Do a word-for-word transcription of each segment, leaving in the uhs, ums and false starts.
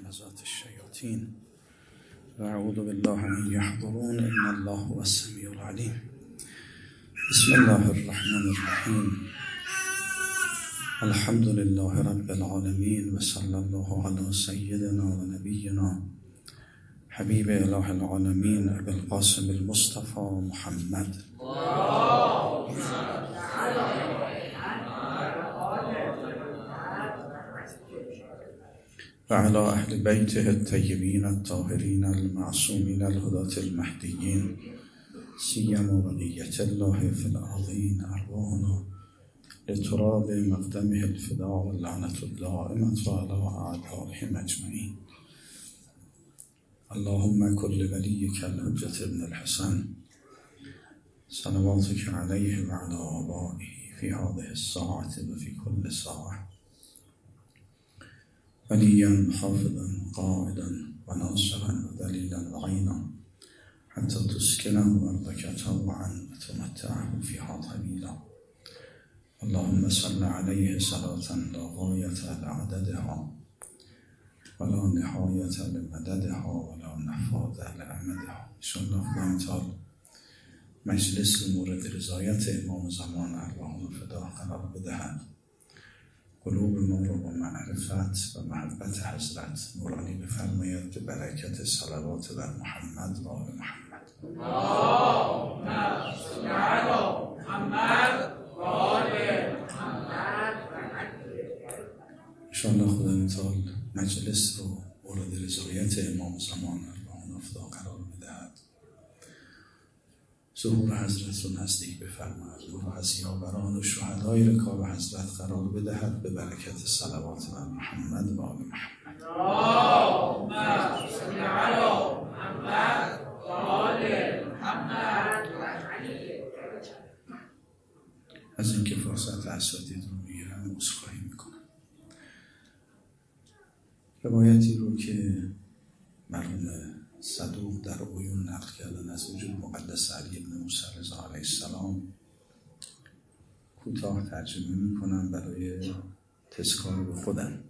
همزات الشیاطین و اعوذ بالله من یحضرون ان الله هو السمیع العلیم. بسم الله الرحمن الرحیم. الحمد لله رب العالمین و صلی الله علی سیدنا و نبینا حبیب اله العالمین ابی القاسم المصطفى محمد و علی اهل بیته الطیبین الطاهرین المعصومین الهداة المهدیین سیما بقیة الله فی الارضین ارواحنا لتراب مقدمه الفداء واللعنة الدائمة علی اعدائهم اجمعین. اللهم كل وليك الحجة ابن الحسن صلواتك عليه وعلى آبائه في هذه الساعة وفي كل ساعة وليا حافظا قائدا وناصرا ودليلا وعينا حتى تسكنه أرضك طوعا وتمتعه فيها طويلا. اللهم صل عليه صلاة لا غاية لعددها ولا نهایت لمددها ولا نفاذ لأمدها. انشاءالله خدای تعالی مجلس مورد رضایت امام زمان ارواحنا فدا قرار بدهد. قلوب ما را با معرفت و محبت حضرت نورانی بفرماید به برکت صلوات بر محمد و آل محمد. اللهم صل علی محمد و آل محمد. انشاءالله خدای تعالی مجلس رو مورد رضایت امام زمان ارواحنا فدا قرار بدهد. ظهور حضرت رو نزدیک بفرماید. رو از یاوران و شهدای رکاب حضرت قرار بدهد به برکت صلوات بر محمد و آل محمد. اللهم صل علی محمد و آل محمد. از اینکه فرصت اساتید رو میگیرم عذرخواهی میکنم. روایتی رو که مرحوم صدوق در عیون نقل کردن از وجود مقدس علی بن موسی رضا علیه السلام کوتاه ترجمه میکنم برای تذکار به خودم.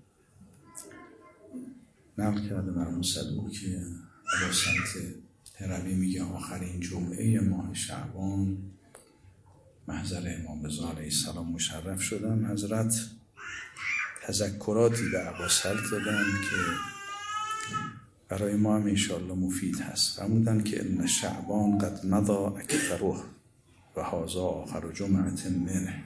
نقل کرده مرحوم صدوق که عباسنت هروی میگه آخرین جمعه ماه شعبان محضر امام رضا علیه السلام مشرف شدم. حضرت تذکراتی به عباسنت دادن که برای ما هم انشاءالله مفید هست. فرمودن که ان شعبان قد مضى اکثره و هذا آخر جمعه منه.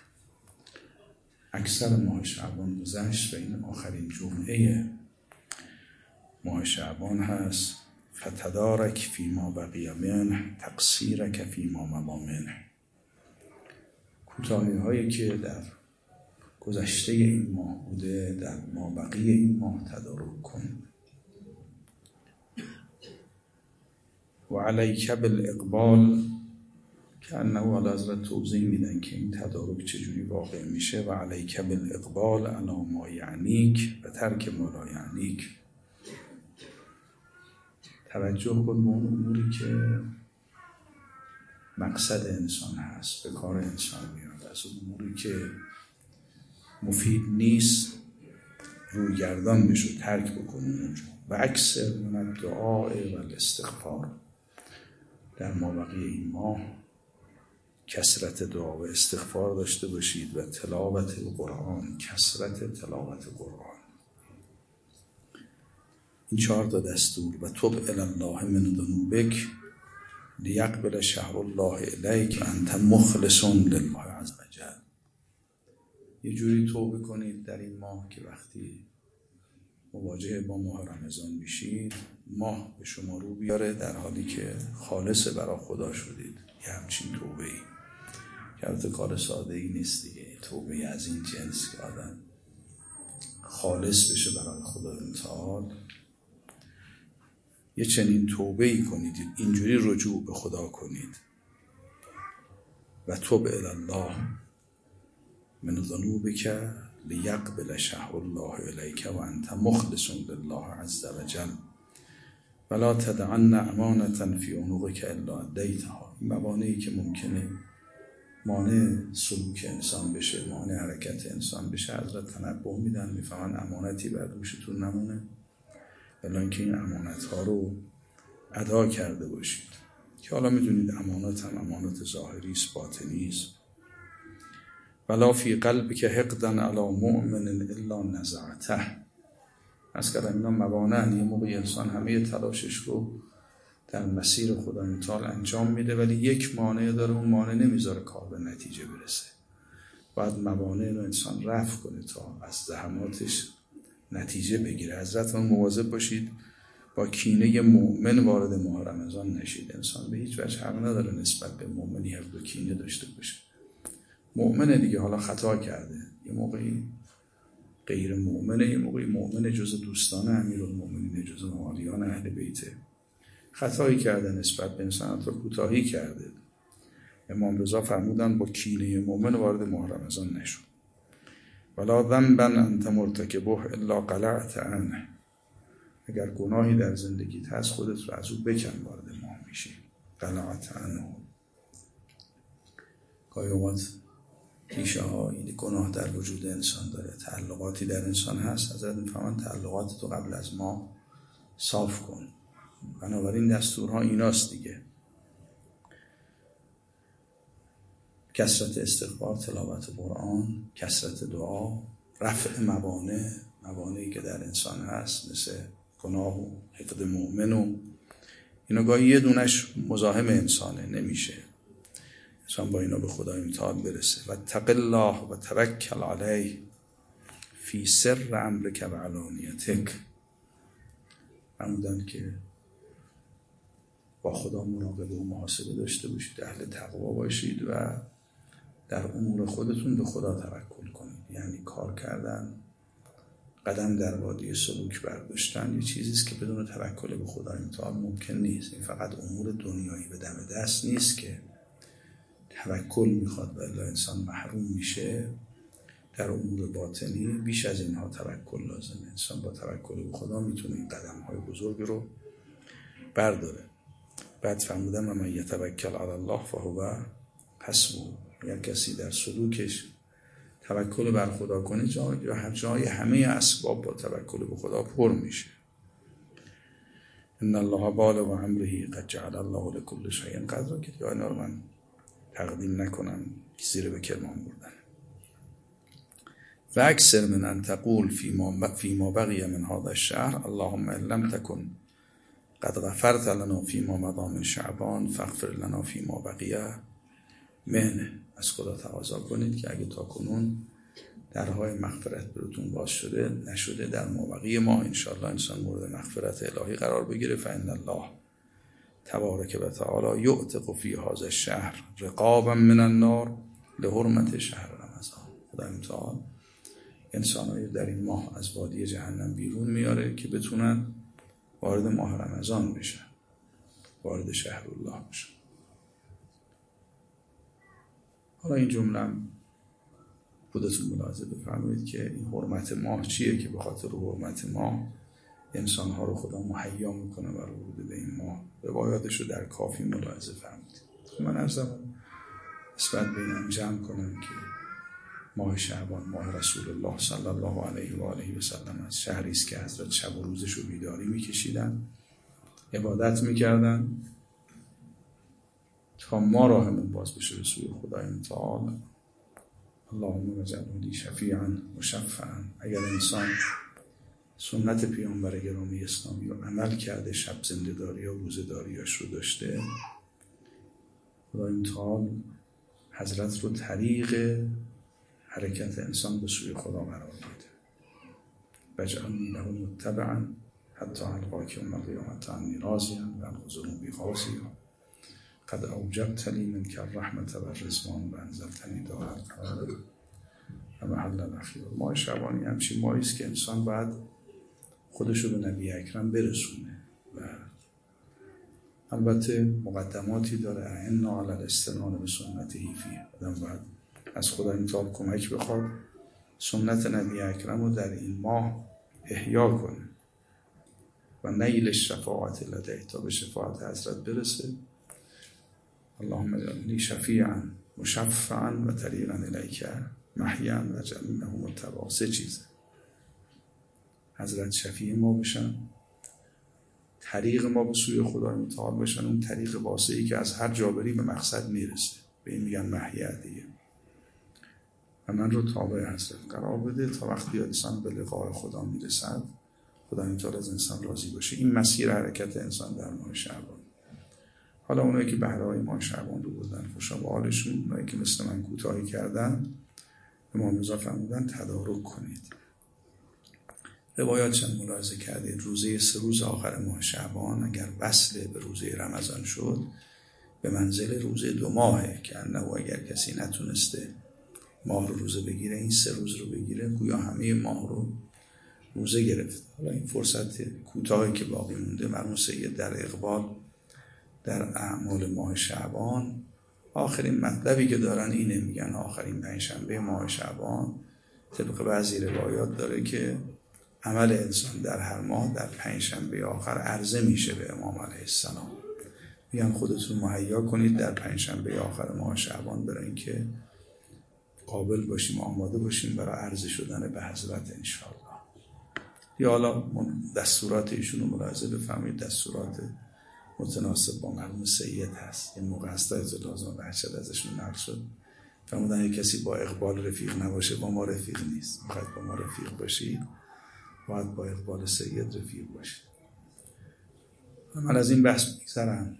اکثر ماه شعبان گذشت و این آخرین جمعه ماه شعبان هست. فتدارک فیما بقی منه تقصیرک فیما مضی منه. کوتاهی هایی که در گذشته این ماه بوده در ما بقیه این ماه تدارک کن. و علیک بالاقبال که انه علی حضرت توضیح میدن که این تدارک چجوری واقع میشه. و علیک بالاقبال علی ما یعنیک و ترک ما لا یعنیک. توجه کن به اون اموری که مقصد انسان هست، به کار انسان میاد. از اون اموری که مفید نیست روی گردان بشو، ترک بکن اونجا. و اکثر من الدعاء و الاستغفار. در مابقی این ماه کثرت دعا و استغفار داشته باشید و تلاوت قرآن، کثرت تلاوت قرآن. این چهار تا دستور. و توب الی الله من ذنوبک لیقبل شهر الله الیک و انت مخلص لله عز وجل. یه جوری توبه کنید در این ماه که وقتی مواجهه با ماه رمضان میشید ماه به شما رو بیاره در حالی که خالص برای خدا شدید. یه همچین توبه ای که البته کار ساده ای نیست دیگه. توبه از این جنس که آدم خالص بشه برای خدا متعال. یه چنین توبه ای کنید، اینجوری رجوع به خدا کنید. و توب الی الله من ذنوبک لیقبل شهر الله الیک و انت مخلص لله عز وجل ولا تدعن امانة فی عنقک الا ادیتها. این موانعی که ممکنه مانع سلوک انسان بشه، مانع حرکت انسان بشه، حضرت تنبه میدن، میفهمن امانتی بر دوشتون نمونه. بلان که این امانت ها رو ادا کرده باشید که حالا میدونید امانت هم امانت ظاهری است، باطنی است. ولا فی قلب که حقدن علی مؤمن الا نزعته. از کردم اینا موانع. یه موقع انسان همه تلاشش رو در مسیر خدا متعال انجام میده ولی یک مانع داره، اون مانع نمیذاره کار به نتیجه برسه. باید موانع رو انسان رفع کنه تا از زحماتش نتیجه بگیره. حضرت من مواظب باشید با کینه مؤمن وارد ماه رمضان نشید. انسان به هیچ وجه حق نداره نسبت به مؤمنی حقد و کینه داشته باشه. مؤمنه دیگه، حالا خطا کرده، یه موقعی غیر مؤمنه، یه موقعی مؤمنه جز دوستان امیرالمؤمنین، جز موالیان اهل بیته. خطایی کرده نسبت به انسان، تا کوتاهی کرده. امام رضا فرمودن با کینه مؤمن وارد ماه رمضان نشو. ولا ذنبا انت مرتکبه الا قلعت عنه. اگر گناهی در زندگیت هست خودت رو از او بکن وارد ماه میشی. قلعت عنه. گاهی اوقات ریشه های گناه در وجود انسان داره، تعلقاتی در انسان هست. حضرت میفهمن تعلقات تو قبل از ماه صاف کن. بنابراین دستورها ایناست دیگه: کثرت استغفار، تلاوت قرآن، کثرت دعا، رفع موانع، موانعی که در انسان هست مثل گناه و حقد مؤمن و اینا. گاهی یه دونش مزاحم انسانه، نمیشه انسان با اینا به خدای متعال برسه. و اتق الله و توکل علیه فی سر امرک و علانیتک. فرمودن که با خدا مراقبه و محاسبه داشته باشید، اهل تقوا باشید و در امور خودتون به خدا توکل کنید. یعنی کار کردن، قدم در وادی سلوک برداشتن یه چیزیست که بدون توکل به خدای متعال ممکن نیست. این فقط امور دنیایی به دم دست نیست که توکل میخواد و الا انسان محروم میشه. در امور باطنی بیش از اینها توکل لازمه. انسان با توکل به خدا میتونه این قدم های بزرگ رو برداره. بعد فرمودن و من یتوکل علی الله فهو حسبه. اگر کسی در سلوکش توکل بر خدا کنه، جای جای همه اسباب با توکل به خدا پر میشه. ان الله بالغ امره قد جعل الله لكل شیء قدرا. که دیگه اینا رو من تقدیم نکنم، زیر به کرمان بردن. و اکثر من ان تقول فیما فیما بقی من هذا الشهر اللهم ان لم تكن قد غفرت لنا فیما مضى من شعبان فاغفر لنا فیما بقی منه. از خدا تقاضا کنید که اگه تا کنون درهای مغفرت براتون باز شده نشده، در مابقی ما انشاءالله انسان مورد مغفرت الهی قرار بگیره. فإن الله تبارک و تعالی یعتق فی هذا الشهر رقابا من النار لحرمت شهر رمضان. خدای متعال انسان‌های در این ماه از وادی جهنم بیرون میاره که بتونن وارد ماه رمضان بشن، وارد شهر الله بشن. حالا این جمله خودتون ملاحظه بفرمایید که این حرمت ماه چیه که به خاطر حرمت ماه انسان‌ها رو خدا مهیا میکنه برای ورود به این ماه. روایاتش رو در کافی ملاحظه فرمایید. من عرضم نسبت به اینم جمع کنم که ماه شعبان، ماه رسول الله صلی الله علیه و آله و سلم، از شهری است که حضرت شب و روزش رو بیداری میکشیدن، عبادت میکردن تا ما راهمون باز بشه به سوی خدای متعال. اللهم اجعلنی شفیعا و شفعا. اگر انسان سنت پیامبر گرامی اسلامی رو عمل کرده، شب زنده داری و روزه داریاش رو داشته، خدای متعال حضرت رو طریق حرکت انسان به سوی خدا قرار میده. واجعلنی له متبعا حتی القاک یوم القیامة عنی راضیا و عن ذنوبی غافیا قد اوجبت لی منک الرحمة و الرضوان و انزلتنی دار القرار و محل الاخیر. ماه شعبانی همچین ماهی است که انسان باید خودشو به نبی اکرم برسونه و البته مقدماتی داره. اعنا علی الاستنان به سنته فیه. آدم باید از خدای متعال کمک بخواد سنت نبی اکرم رو در این ماه احیا کنه و نیل الشفاعت لدیه، تا به شفاعت حضرت برسه. اللهم اجعلنی شفیعا مشفعا و طریقا الیک محیا و اجعلنی له متبعا. سه چیزه: حضرت شفیع ما بشن، طریق ما به سوی خدای متعال باشن، اون طریق واسعی که از هر جا بری به مقصد میرسه. به این میگن محیعیه. و من رو تابع حضرت قرار بده تا وقتی انسان به لقاء خدا میرسد خدا تعالی از انسان راضی باشه. این مسیر حرکت انسان در ماه شعبان. حالا اونایی که بهرهای ماه شعبان رو بردن خوشا به حالشون، اونایی که مثل من کوتاهی کردن امام رضا فرمودن تدارک کنید. روایات چند ملاحظه کردید روزه سه روز آخر ماه شعبان اگر وصل به روزه رمضان شد به منزل روزه دو ماهه که انه اگر کسی نتونسته ماه رو روزه بگیره این سه روز رو بگیره گویا همه ماه رو روزه گرفت. حالا این فرصت کوتاهی که باقی مونده مرحوم سید در اقبال در اعمال ماه شعبان آخرین مطلبی که دارن اینه، میگن آخرین پنجشنبه ماه شعبان طبق بعضی روایات داره که عمل انسان در هر ماه در پنجشنبه آخر عرضه میشه به امام علیه السلام. میگن خودتون مهیا کنید در پنجشنبه آخر ماه شعبان برای اینکه قابل باشیم و آماده باشیم برای عرضه شدن به حضرت انشاءالله. یا حالا دستورات ایشون رو ملاحظه بفرمایید، دستورات متناسب با مرحوم سید هست. این موقع هستایت لازم بحشد ازشون نقل شد فرمودن یک کسی با اقبال رفیق نباشه با ما رفیق نیست. باید با ما رفیق باشید، باید با اقبال سید رفیق باشید. من از این بحث میگذرم.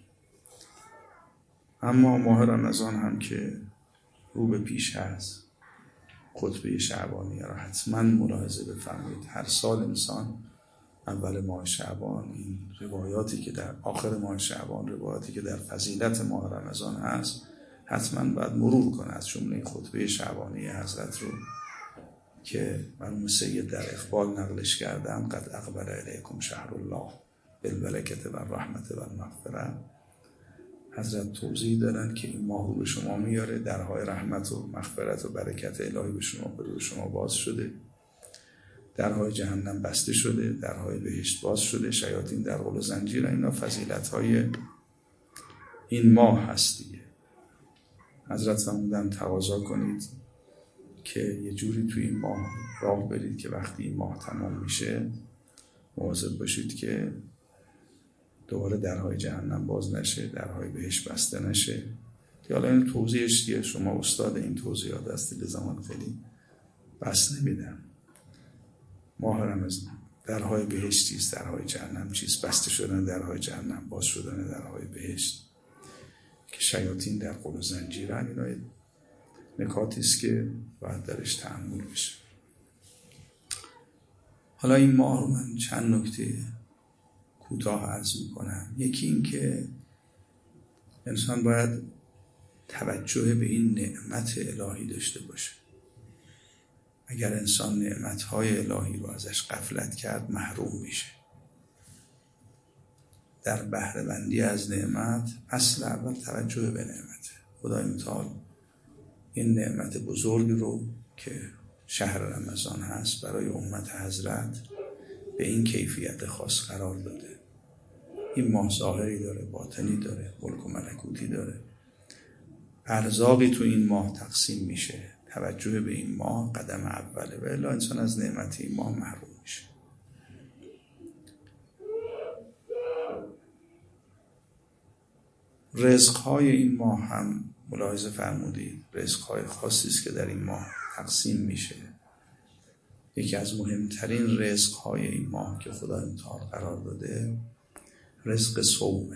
اما ماه رمضان هم که رو به پیش هست، خطبه شعبانیه را حتما ملاحظه بفرمایید. هر سال انسان اول ماه شعبان این روایاتی که در آخر ماه شعبان، روایاتی که در فضیلت ماه رمضان هست حتما باید مرور کنه، از جمله این خطبه شعبانیه حضرت رو که مرحوم سید در اقبال نقلش کردن. قد اقبل الیکم شهر الله بالبرکة و الرحمة و المغفرة. حضرت توضیح دادن که این ماه رو به شما میاره، درهای رحمت و مغفرت و برکت الهی به شما به روی شما باز شده، درهای جهنم بسته شده، درهای بهشت باز شده، شیاطین در غل و زنجیر. اینا فضیلت‌های این ماه هست دیگه. حضرت فرمودن تقاضا کنید که یه جوری توی این ماه راه برید که وقتی این ماه تمام میشه مواظب باشید که دوباره درهای جهنم باز نشه، درهای بهشت بسته نشه. که حالا این توضیحش دیگه شما استاد این توضیحات هستی، به زمان خیلی بس نمیدم. ماه رمضان درهای بهشت چیست، درهای جهنم چیست، بسته شدن درهای جهنم، باز شدن درهای بهشت که شیاطین در غل و زنجیرن. اینا نکاتی است که باید درش تأمل بشه. حالا این ماه رو من چند نکته کوتاه عرض میکنم. یکی این که انسان باید توجه به این نعمت الهی داشته باشه. اگر انسان نعمتهای الهی رو ازش غفلت کرد محروم میشه. در بهره بندی از نعمت اصل اول توجه به نعمت خدای متعال. این نعمت بزرگ رو که شهر رمضان هست برای امت حضرت به این کیفیت خاص قرار داده. این ماه ظاهری داره، باطنی داره، ملک و ملکوتی داره. ارزاقی تو این ماه تقسیم میشه. توجه به این ماه قدم اوله و الا انسان از نعمت این ماه محروم میشه. رزق‌های این ماه هم ملاحظه فرمودید، رزق‌های خاصی است که در این ماه تقسیم میشه. یکی از مهمترین رزق‌های این ماه که خدای متعال قرار داده رزق صومه.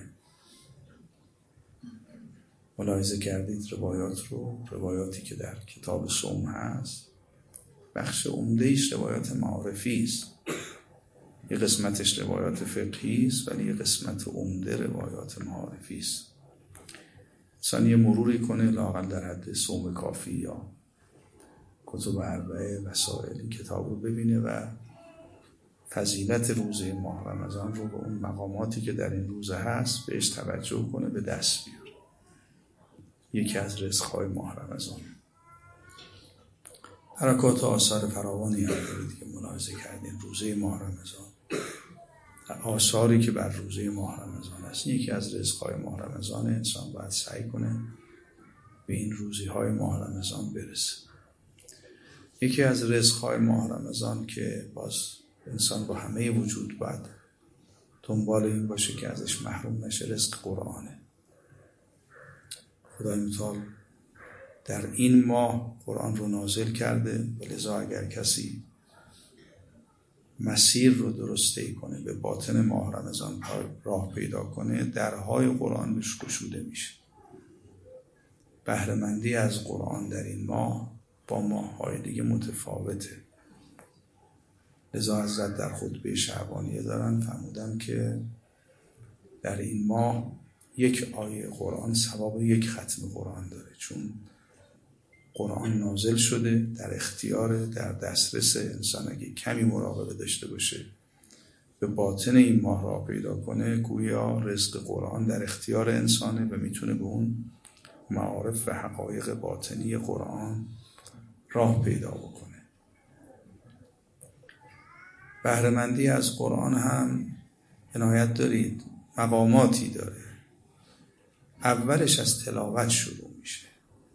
ملاحظه کردید روایات رو، روایاتی که در کتاب صوم هست بخش عمده‌ایش روایات معارفی است. یه قسمتش روایات فقهی است ولی یه قسمت عمده روایات معارفی است. انسان یه مروری کنه لااقل در حد صوم کافی یا کتب اربعه وسائل این کتاب رو ببینه و فضیلت روزه ماه رمضان رو به اون مقاماتی که در این روزه هست بهش توجه کنه، به دست بیاره. یکی از رزق‌های ماه رمضان. حرکات و آثار فراوانی هم دارید که ملاحظه کردین. روزه ماه رمضان، آثاری که بر روزه ماه رمضان هست. یکی از رزق‌های ماه رمضان، انسان باید سعی کنه به این روزی‌های ماه رمضان برسه. یکی از رزق‌های ماه رمضان که باز انسان با همه وجود باید دنبال این باشه که ازش محروم نشه رزق قرآنه. خدای متعال در این ماه قرآن رو نازل کرده و لذا اگر کسی مسیر رو درست طی کنه، به باطن ماه رمضان راه پیدا کنه، درهای قرآن بهش گشوده میشه. بهره مندی از قرآن در این ماه با ماه‌های دیگه متفاوته. لذا حضرت در خطبه شعبانیه دارن فرمودن که در این ماه یک آیه قرآن ثواب یک ختم قرآن داره، چون قرآن نازل شده، در اختیار، در دسترس انسان اگه کمی مراقبه داشته باشه به باطن این ماه راه پیدا کنه، گویا رزق قرآن در اختیار انسانه و میتونه به اون معارف و حقایق باطنی قرآن راه پیدا بکنه. بهره مندی از قرآن هم عنایت دارید مقاماتی داره. اولش از تلاوت شروع میشه،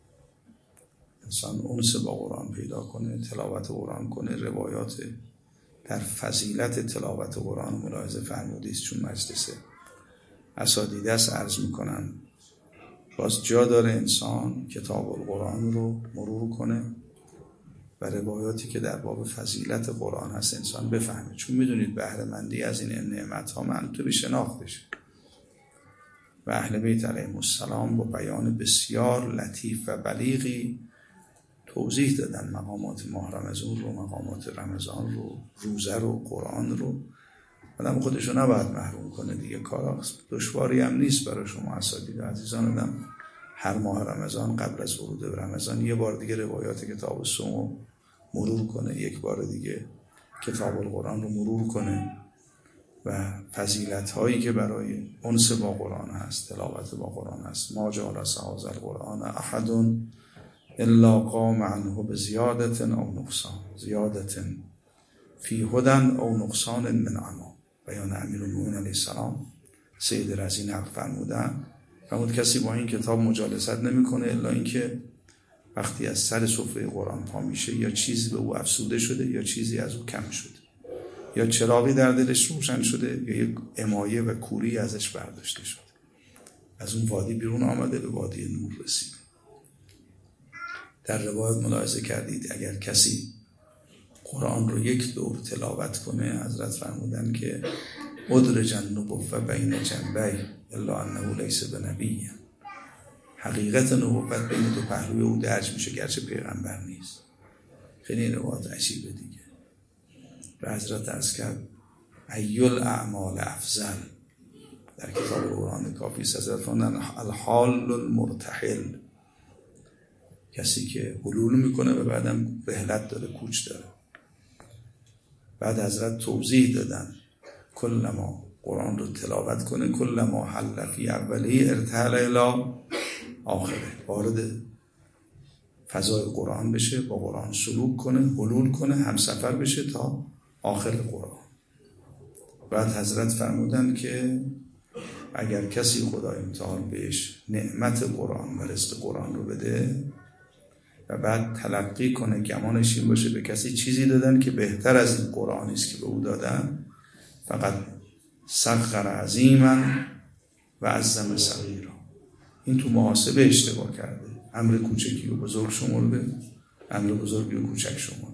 انسان انس با قرآن پیدا کنه، تلاوت قرآن کنه. روایات در فضیلت تلاوت قرآن ملاحظه فرمودید، چون مجلس اساتیده است عرض میکنن باز جا داره انسان کتاب القرآن رو مرور کنه و روایاتی که در باب فضیلت قرآن هست انسان بفهمه، چون میدونید بهره مندی از این نعمت ها منوط به شناختشه. و اهل بیت علیهم السلام با بیان بسیار لطیف و بلیغی توضیح دادن مقامات ماه رمضان رو، مقامات رمضان رو، روزه رو، قرآن رو. آدم خودشو نباید محروم کنه دیگه، کار دشواری هم نیست برای شما اساتید عزیزان. آدم هر ماه رمضان قبل از ورود به رمضان یه بار دیگه روایات کتاب الصوم رو مرور کنه، یک بار دیگه کتاب القرآن رو مرور کنه و فضیلت هایی که برای انس با قرآن هست، تلاوت با قرآن هست. ما جالس هذا القرآن احد الا قام عنه بزیادت او نقصان، زیادت فی هدن او نقصان من عما. بیان امیرالمومنین علیه السلام سید رضی نقل فرمودن فرمود کسی با این کتاب مجالست نمیکنه الا اینکه وقتی از سر سفره قرآن پا میشه یا چیزی به او افسوده شده یا چیزی از او کم شده، یا چراغی در دلش روشن شده یا یک امایه و کوری ازش برداشته شده، از اون وادی بیرون آمده به وادی نور رسید. در روایت ملاحظه کردید اگر کسی قرآن رو یک دور تلاوت کنه، حضرت فرمودن که ادرج النبوة بین جنبی الا انه لیس بنبی، حقیقت نبوت بین دو پهلوی او درج میشه گرچه پیغمبر نیست. خیلی روایت عجیبه دیگه. و حضرت عرض کرد ای الاعمال افضل، در کتاب قرآن کافی حضرت فرمودن الحال المرتحل، کسی که حلول میکنه و بعدم رحلت داره، کوچ داره. بعد حضرت توضیح دادن کل ما قرآن رو تلاوت کنه کل ما حل فی اولی ارتحل الی آخره، وارد فضای قرآن بشه، با قرآن سلوک کنه، حلول کنه، همسفر بشه تا آخر قرآن. بعد حضرت فرمودن که اگر کسی خدای متعال بهش نعمت قرآن و رزق قرآن رو بده و بعد تلقی کنه، گمانش این باشه به کسی چیزی دادن که بهتر از این قرآنی است که به او دادن، فقط صغر عظیما و عظم صغیرا، این تو محاسبه اشتباه کرده، امر کوچکی و بزرگ شمرده، امر بزرگی و کوچک شمرده.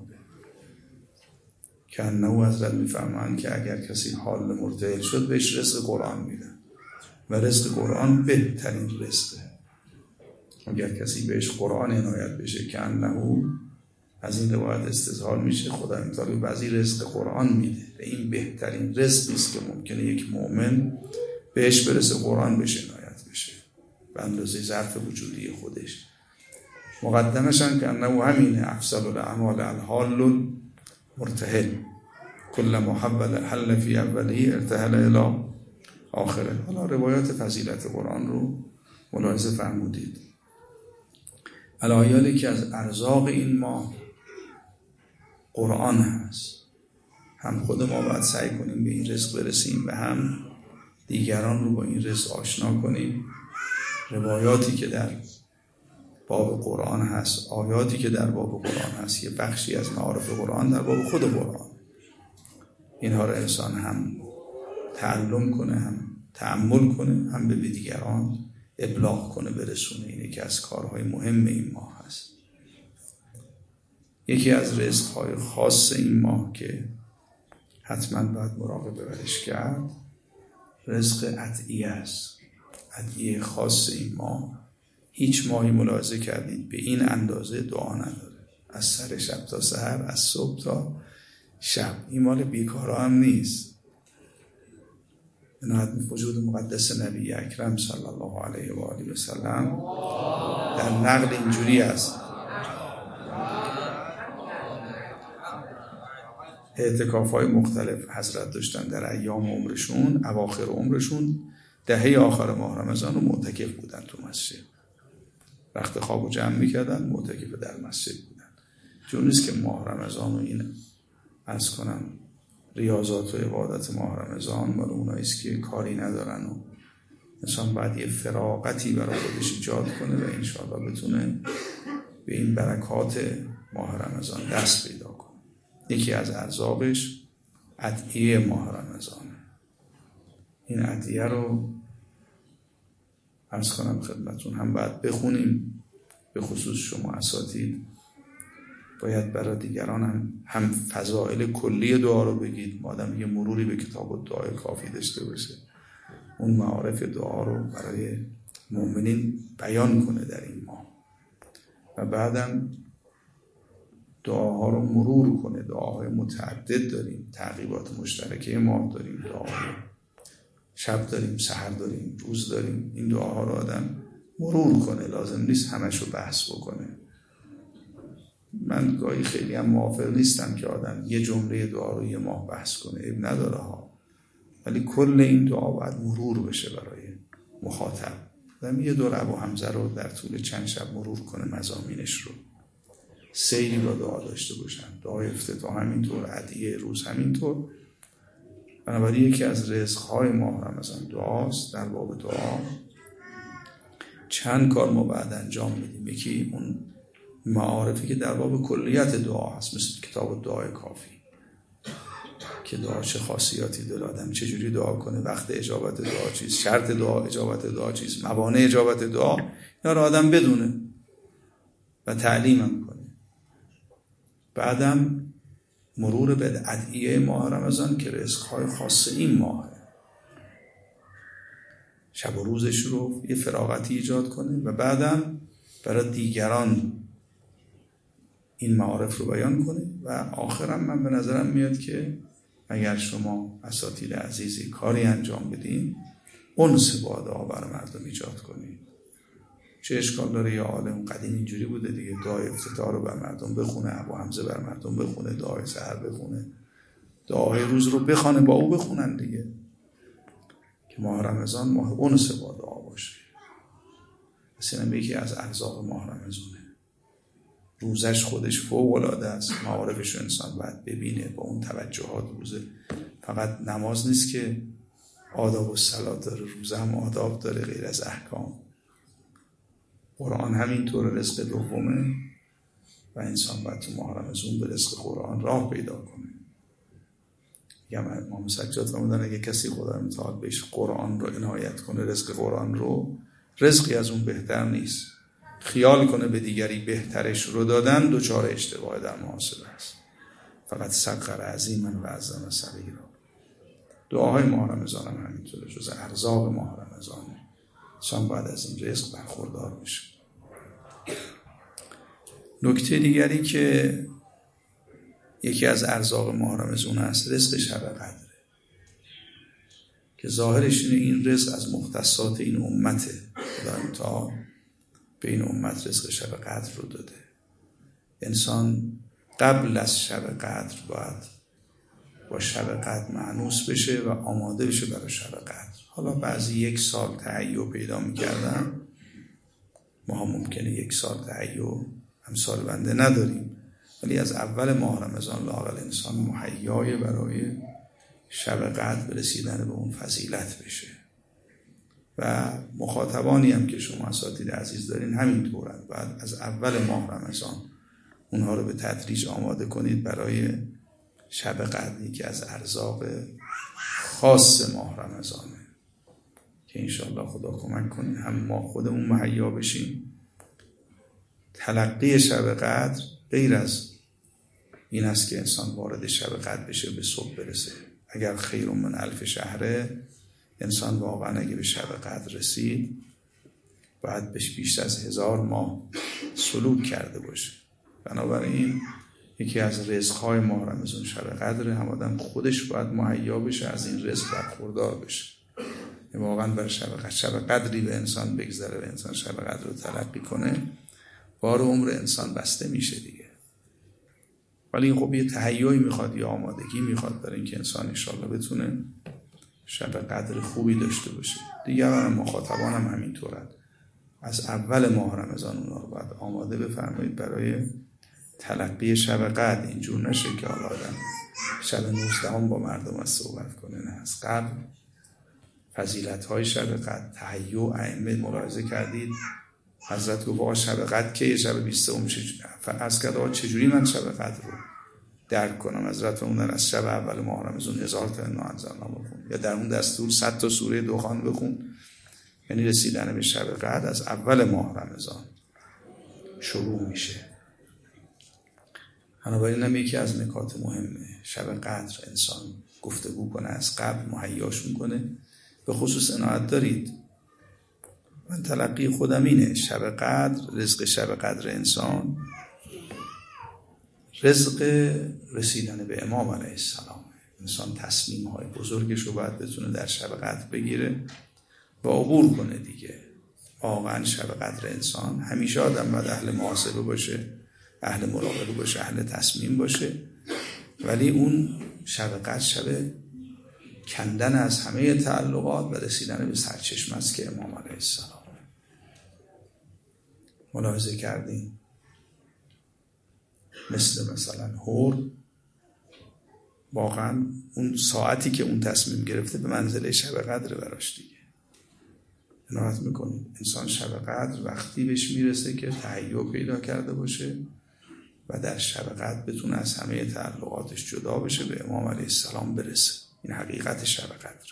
که انه حضرت میفرمایند که اگر کسی حال مرتحل شد بهش رزق قرآن میدن و رزق قرآن بهترین رزقه. اگر کسی بهش قرآن عنایت بشه که انه، از این روایت استظهار میشه خدای متعال بعضی رزق قرآن میده و این بهترین رزقی است که ممکنه یک مؤمن بهش برسه، قرآن بهش عنایت بشه به اندازه ظرف وجودی خودش. مقدمش هم که انه همینه افضل الاعمال الحال مرتحل کل محول حل فی اولی ارتحل الی آخره. حالا روایات فضیلت قرآن رو ملاحظه فرمودید. علایالی که از ارزاق این ماه قرآن هست، هم خود ما باید سعی کنیم به این رزق برسیم و هم دیگران رو با این رزق آشنا کنیم. روایاتی که در باب قرآن هست، آیاتی که در باب قرآن هست، یه بخشی از معارف قرآن در باب خود قرآن، اینها رو انسان هم تعلم کنه، هم تأمل کنه، هم به دیگران ابلاغ کنه، برسونه. اینه که از کارهای مهم این ماه هست. یکی از رزقهای خاص این ماه که حتما باید مراقبه برش کرد، رزق ادعیه است. ادعیه خاص این ماه هیچ ماهی ملاحظه کردید به این اندازه دعا نداره، از سر شب تا سحر، از صبح تا شب. این مال بیکارا هم نیست. نهایت وجود مقدس نبی اکرم صلی الله علیه و آله و سلم در نقل اینجوری است: اعتکاف‌های مختلف حضرت داشتن در ایام عمرشون، اواخر عمرشون، دهه آخر ماه رمضان رو معتکف بودن تو مسجد. وقت خواب رو جمع می‌کردن، معتکف در مسجد بودن. چون نیست که ماه رمضان و این عرض کنم ریاضات و عبادت ماه رمضان مال اوناییست که کاری ندارن و انسان باید یه فراغتی برای خودش ایجاد کنه و انشاءالله بتونه به این برکات ماه رمضان دست پیدا کنه. یکی از ارزاقش ادعیه ماه رمضانه. این ادعیه رو عرض کنم خدمتون هم باید بخونیم، به خصوص شما اساتید باید برای دیگران هم, هم فضائل کلی دعا رو بگید. آدم یه مروری به کتاب دعای کافی داشته باشه، اون معارف دعا رو برای مؤمنین بیان کنه در این ماه و بعدم دعاها رو مرور کنه. دعاهای متعدد داریم، تعقیبات مشترکه ماه داریم، دعاهای شب داریم، سحر داریم، روز داریم. این دعاها رو آدم مرور کنه، لازم نیست همش رو بحث بکنه. من گاهی خیلی هم موافق نیستم که آدم یه جمله دعا رو یه ماه بحث کنه، اب نداره ها، ولی کل این دعا باید مرور بشه برای مخاطب. آدم یه دور ابو حمزه رو در طول چند شب مرور کنه، مضامینش رو، سیری با دعا داشته باشن. دعای افتتاح همینطور، ادعیه روز همینطور. بنابراین یکی از رزقهای ماه رمضان دعاست. در باب دعا چند کار ما بعد انجام میدیم. یکی اون معارفی که در باب کلیت دعا هست، مثل کتاب دعای کافی که دعا چه خاصیاتی داره، آدم چه جوری دعا کنه، وقت اجابت دعا چیست، شرط دعا اجابت دعا چیست، موانع اجابت دعا، اینا رو آدم بدونه و تعلیم هم کنه. بعدم مرور به ادعیه ماه رمضان که رزق‌های خاص این ماهه. شب و روزش رو یه فراغتی ایجاد کنه و بعدم برای دیگران این معارف رو بیان کنه. و آخرم من به نظرم میاد که اگر شما اساتید عزیزی کاری انجام بدین، انس با دعا برای مردم ایجاد کنید. چه اشکال داره؟ یا عالم قدیم اینجوری بوده دیگه، دعای افتتاح رو بر مردم بخونه، ابو حمزه بر مردم بخونه، دعای سحر بخونه، دعای روز رو بخونه، با او بخونن دیگه، که ماه رمضان ماه انس با دعا باشه. اصلا یکی از ارزاق ماه رمضانه. روزش خودش فوق العاده است، معارفش رو انسان باید ببینه با اون توجهات. روزه فقط نماز نیست که آداب و صلات داره، روزه هم آداب داره غیر از احکام. قرآن همینطور رزق دومه و انسان باید تو ماه رمضان به رزق قرآن راه پیدا کنه. میگم امام سجاد فرمودن اگه کسی خدا متعال بهش قرآن رو عنایت کنه، رزق قرآن رو، رزقی از اون بهتر نیست. خیال کنه به دیگری بهترش رو دادن، دوچار اشتباه در محاسبه است. فقط سقر عظیما و عظم صغیرا. دعاهای ماه رمضان هم همینطوره، جز ارزاق ماه رمضانه. انسان باید از این رزق برخوردار بشه. نکته دیگری که یکی از ارزاق ماه رمضان است، رزق شب قدره، که ظاهرش اینه این رزق از مختصات این امته. خدا تا به این امت رزق شب قدر رو داده. انسان قبل از شب قدر باید با شب قدر مانوس بشه و آماده بشه برای شب قدر. حالا بعضی یک سال تهیع پیدا می‌کردن، ما هم ممکنه یک سال تهیع هم سال بنده نداریم، ولی از اول ماه رمضان لااقل انسان مهیای برای شب قدر برسیدن به اون فضیلت بشه. و مخاطبانی هم که شما اساتید عزیز دارین همینطورن، بعد از اول ماه رمضان اونها رو به تدریج آماده کنید برای شب قدری که از ارزاق خاص ماه رمضانه که انشاءالله خدا کمک کنه هم ما خودمون مهیا بشیم. تلقی شب قدر غیر از این است که انسان وارد شب قدر بشه به صبح برسه. اگر خیر من الف شهره، انسان واقعا اگه به شب قدر رسید باید بهش بیشتر از هزار ماه سلوک کرده باشه. بنابراین یکی از رزق‌های ماه رمضان شب قدر، هم آدم خودش باید مهیا بشه از این رزق برخوردار بشه. واقعا بر شب قدر شب قدری به انسان بگذره و انسان شب قدر رو تلقی کنه، بار عمر انسان بسته میشه دیگه. ولی این خب یه تهیایی میخواد، یه آمادگی میخواد برای اینکه انسان انشالله بتونه شب قدر خوبی داشته باشه. دیگران مخاطبان هم همینطورن. از اول ماه رمضان اونا رو باید آماده بفرمایید برای تلقی شب قدر. اینجور نشه که حالا آدم شب نوزدهم با مردم از صحبت کنه، نه، از قبل فضیلت‌های شب قدر تهیع ائمه ملاحظه کردید. حضرت گفت شب قدر که شب بیستم از کدا چجوری من شب قدر رو درک کنم؟ حضرت اون از شب اول ماه رمضان هزار تا انا انزلنا بخون، یا در اون دستور صد تا سوره دخان بخون. یعنی رسیدن به شب قدر از اول ماه رمضان شروع میشه. بنابراین هم یکی از نکات مهمه شب قدر انسان گفتگو کنه، از قبل مهیاش میکنه. به خصوص عنایت دارید، من تلقی خودم اینه، شب قدر، رزق شب قدر انسان رزق رسیدن به امام علیه السلام. انسان تصمیم های بزرگش رو باید بتونه در شب قدر بگیره و عبور کنه دیگه. واقعا شب قدر انسان همیشه آدم باید اهل محاسبه باشه، اهل مراقبه باشه، اهل تصمیم باشه. ولی اون شب قدر شب کندن از همه تعلقات و رسیدن به سرچشمه است که امام علیه السلام. ملاحظه کردیم مثل مثلا هور، واقعا اون ساعتی که اون تصمیم گرفته به منزله شب قدر براش دیگه. عنایت میکنیم انسان شب قدر وقتی بهش میرسه که تهیع پیدا کرده باشه و در شب قدر بتونه از همه تعلقاتش جدا بشه، به امام علیه السلام برسه. این حقیقت شب قدر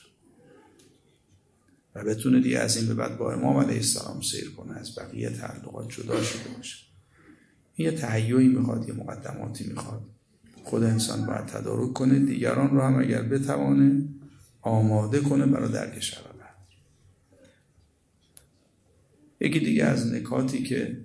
و بتونه دیگه از این به بعد با امام علیه السلام سیر کنه، از بقیه تعلقات جدا شده باشه. این یه تهیعی میخواد، یه مقدماتی میخواد. خود انسان باید تدارک کنه، دیگران رو هم اگر بتوانه آماده کنه برای درک شب قدر. یکی دیگه از نکاتی که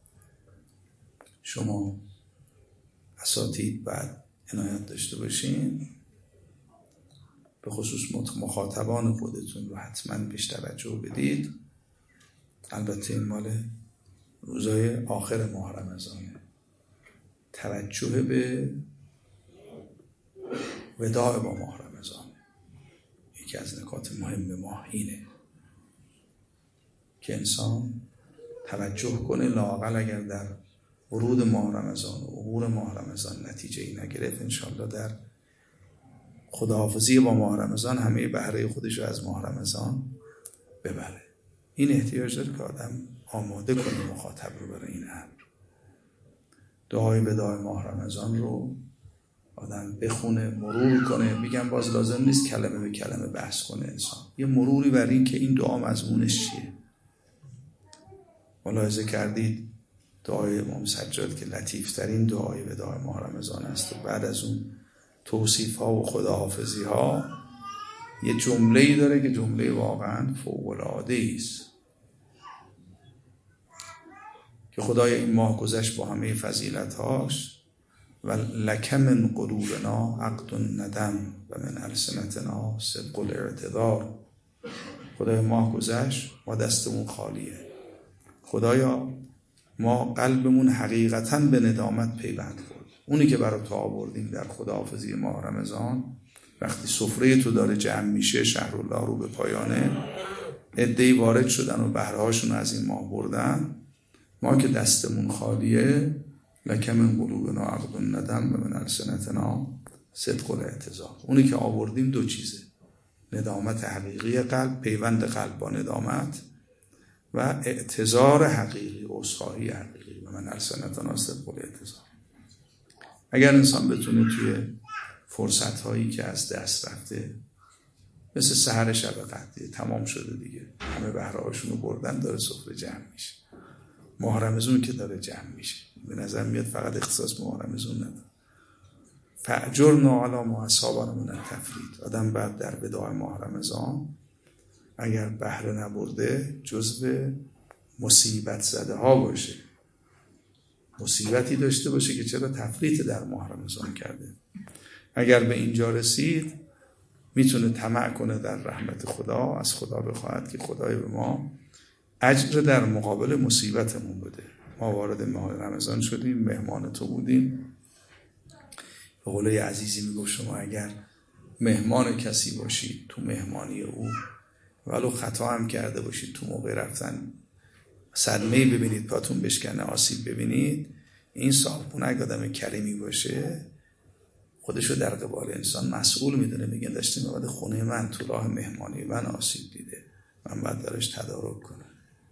شما اساتید بعد عنایت داشته باشین، به خصوص مخاطبان خودتون رو حتما پیش توجه بدید. البته این مال روزهای آخر ماه رمضانه. توجه به وداع با ماه رمضانه. یکی از نکات مهم ماه اینه که انسان توجه کنه، لااقل اگر در ورود ماه رمضان و عبور ماه رمضان نتیجه ای نگرفت، انشاءالله در خداحافظی با ماه رمضان همه بهره خودش رو از ماه رمضان ببره. این احتیاج داره که آدم آماده کنه مخاطب رو برای این امر. دعای وداع ماه رمضان رو آدم بخونه، مرور کنه. میگم باز لازم نیست کلمه به کلمه بحث کنه انسان، یه مروری بر این که این دعا مضمونش چیه. ملاحظه کردید دعای امام سجاد که لطیف ترین دعای وداع ماه رمضان است و بعد از اون توصیف ها و خداحافظی ها یه جمله‌ای داره که جمله واقعا فوق‌العاده است که خدای این ماه گذشت با همه فضیلت‌هاش و لک من قلوبنا عقد الندم و من السنتنا صدق الاعتذار. خدای ماه گذشت، ما دستمون خالیه. خدایا ما قلبمون حقیقتاً به ندامت پیوند خورد. اونی که برای تو آوردیم در خداحافظی ماه رمضان، وقتی سفره تو داره جمع میشه، شهرالله رو به پایانه، عده‌ای وارد شدن و بهرهاشون از این ماه بردن، ما که دستمون خالیه، لک من قلوبنا عقد الندم و من السنتنا صدق الاعتذار. اونی که آوردیم دو چیزه: ندامت حقیقی قلب، پیوند قلب با ندامت، و اعتذار حقیقی، عذرخواهی حقیقی، و من السنتنا صدق الاعتذار. اگر انسان بتونه توی فرصت هایی که از دست رفته مثل سحر شب قدر تمام شده دیگه، همه بهرهاشون رو بردن، داره سفره جمع میشه. ماه رمضان که داره جمع میشه، به نظر میاد فقط اختصاص ماه رمضان نداره. فاجرنا علی ما اصابنا من التفرید. آدم بعد در وداع ماه رمضان اگر بهره نبرده جزو مصیبت زده ها باشه، مصیبتی داشته باشه که چرا تفریط در ماه رمضان کرده. اگر به اینجا رسید میتونه طمع کنه در رحمت خدا، از خدا بخواهد که خدای به ما اجر در مقابل مصیبتمون بده. ما وارد ماه رمضان شدیم، مهمان تو بودیم. به قول عزیزی میگفت شما اگر مهمان کسی باشید تو مهمانی او، ولو خطا هم کرده باشید تو موقع رفتن صدمه‌ای ببینید، پاتون بشکنه، آسیب ببینید، این صاحبون اگه آدم کریمی باشه خودشو در قبال انسان مسئول میدونه. میگن داشتیم بعد خونه من تو راه مهمانی من آسیب دیده، من باید درش تدارک کنم.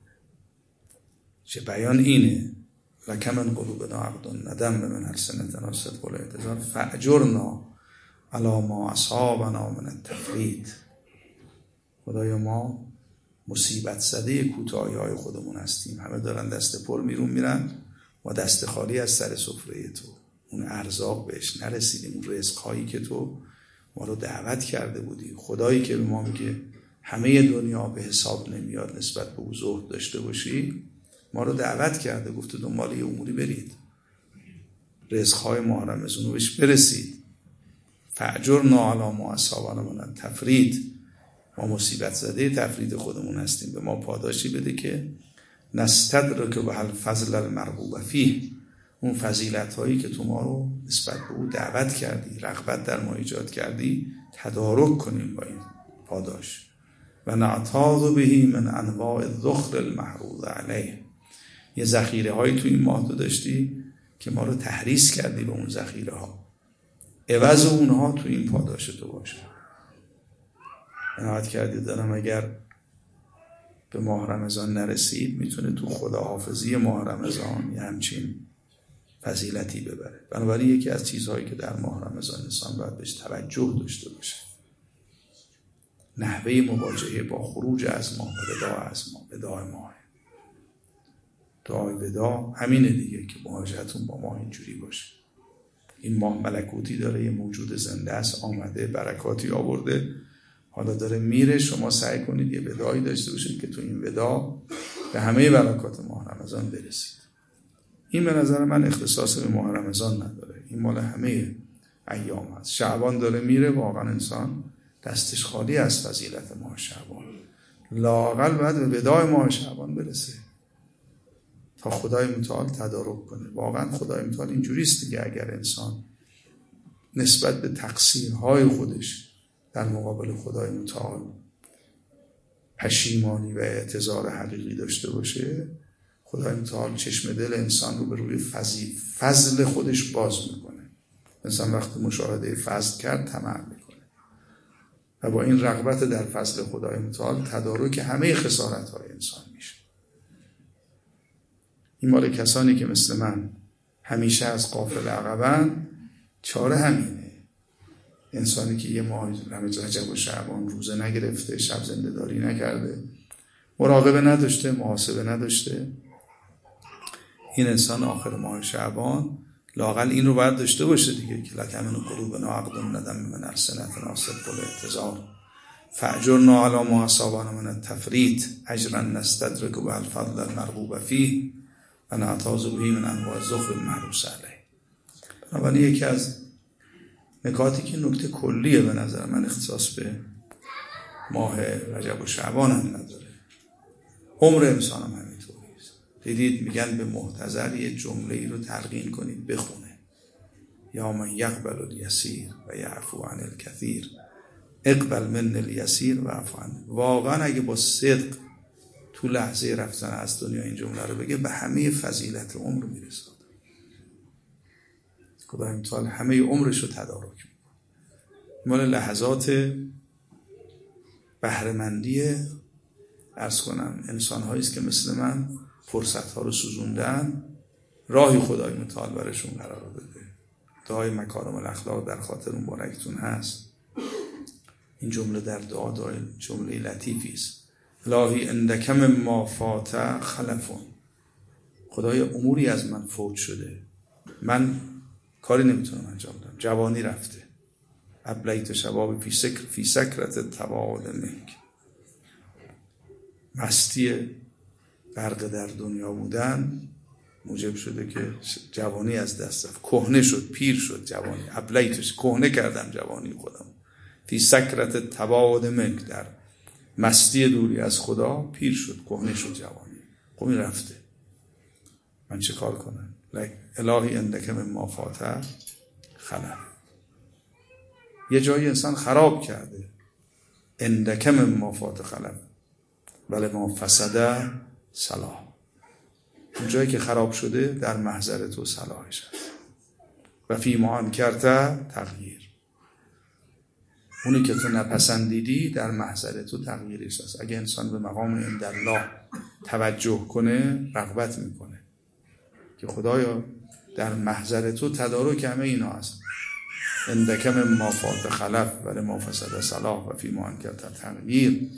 چه بیان اینه لکه من قلوبنا عقد ندم من السنتنا صدق الاعتذار فاجرنا علی ما اصابنا من التفرید. خدایا ما مصیبت زده کوتاهی های خودمون هستیم، همه دارن دست پر میرون میرن، ما دست خالی از سر سفره تو، اون ارزاق بهش نرسیدیم، اون رزق هایی که تو ما رو دعوت کرده بودی. خدایی که به ما میگه همه دنیا به حساب نمیاد نسبت به او زهد داشته باشی، ما رو دعوت کرده، گفته دنبال یه اموری برید، رزق های ما رمضان رو بهش برسید. فاجرنا علی ما اصابنا من التفرید. ما مصیبت زده تفرید خودمون هستیم، به ما پاداشی بده که نستدرک به الفضل المرغوب فیه، اون فضیلت هایی که تو ما رو نسبت به او دعوت کردی، رغبت در ما ایجاد کردی، تدارک کنیم با این پاداش. و نعتاض بهی من انواع الذخر المحروز علیه. یه ذخیره هایی تو این ماه تو داشتی که ما رو تحریص کردی به اون ذخیره ها، عوض اونها تو این پاداش تو باشه. عنایت کردی دارم اگر به ماه رمضان نرسید میتونه تو خداحافظی ماه رمضان یه همچین فضیلتی ببره. بنابراین یکی از چیزهایی که در ماه رمضان انسان باید بهش توجه داشته باشه نحوه مواجهه با خروج از ماه و وداع از ماه. وداع ماه، دعای وداع همینه دیگه که مواجهتون با ماه اینجوری باشه. این ماه ملکوتی داره، یه موجود زنده است، آمده برکاتی آورده، حالا داره میره، شما سعی کنید یه وداعی داشته باشید که تو این وداع به همه برکات ماه رمضان برسید. این به نظر من اختصاص به ماه رمضان نداره، این مال همه ایام هست. شعبان داره میره، واقعا انسان دستش خالی از فضیلت ماه شعبان، لااقل باید به وداع ماه شعبان برسه تا خدای متعال تدارک کنه. واقعا خدای متعال اینجوریست دیگه، اگر انسان نسبت به تقصیرهای خودش در مقابل خدای متعال پشیمانی و اعتذار حقیقی داشته باشه، خدای متعال چشم دل انسان رو به روی فضل, فضل خودش باز میکنه. انسان وقتی مشاهده فضل کرد طمع میکنه و با این رغبت در فضل خدای متعال تدارک همه خسارت‌های انسان میشه. این مال کسانی که مثل من همیشه از غافل عقبن، چاره همینه. انسانی که یه ماه رجب و شعبان روزه نگرفته، شب زنده داری نکرده، مراقبه نداشته، محاسبه نداشته، این انسان آخر ماه شعبان لااقل این رو باید داشته باشه دیگه که لکه من قلوبنا عقد ندم من السنتنا صدق الاعتذار فاجرنا علی ما اصابنا من التفرید اجرا نستدرک به الفضل المرغوب فیه و نعتاض به من انواع الذخر المحروس علیه. بنابراین یکی از نکاتی که نکته کلیه به نظر من اختصاص به ماه رجب و شعبان هم نداره، عمر انسان هم همینطوریه. دیدید میگن به محتضر یه جمله ای رو تلقین کنید بخونه، یا من یقبل الیسیر و یعفو عن الکثیر اقبل من الیسیر و عفو عنه. واقعا اگه با صدق تو لحظه رفتن از دنیا این جمله رو بگه به همه فضیلت عمر میرسه. خدای متعال همه عمرش رو تدارک میکنه. مال لحظات بهره‌مندی عرض کنم انسان هاییست که مثل من فرصت ها رو سوزوندن، راهی خدای متعال برشون قرار بده. دعای مکارم الاخلاق در خاطر مبارکتون هست. این جمله در دعا دعای جمله لطیفی است. الهی عندک مما فات خلفون. خدای اموری از من فوت شده، من کاری نمیتونم انجام بدم، جوانی رفته. ابلیت شباب فی سکر فی سکرت تباعد منک. مستی غرق در دنیا بودن موجب شده که جوانی از دست رفت، کهنه شد، پیر شد جوانی. ابلیتش، کهنه کردم جوانی خودم. فی سکرت تباعد منک، در مستی دوری از خدا پیر شد، کهنه شد جوانی. خب این رفته، من چه کار کنم؟ الهی عندک مما فات خلف. یه جایی انسان خراب کرده، عندک مما فات خلف ولی ما فسده صلاح. اون جایی که خراب شده در محضر تو صلاحش هست. و فی ما انکرته تغییر، اونی که تو نپسندیدی در محضر تو تغییرش هست. اگه انسان به مقام عند الله توجه کنه رغبت میکنه که خدایا در محضر تو تدارک همه اینا هست. عندک مما فات خلف ولی ما فسد صلاح و فی ما انکرته تغییر.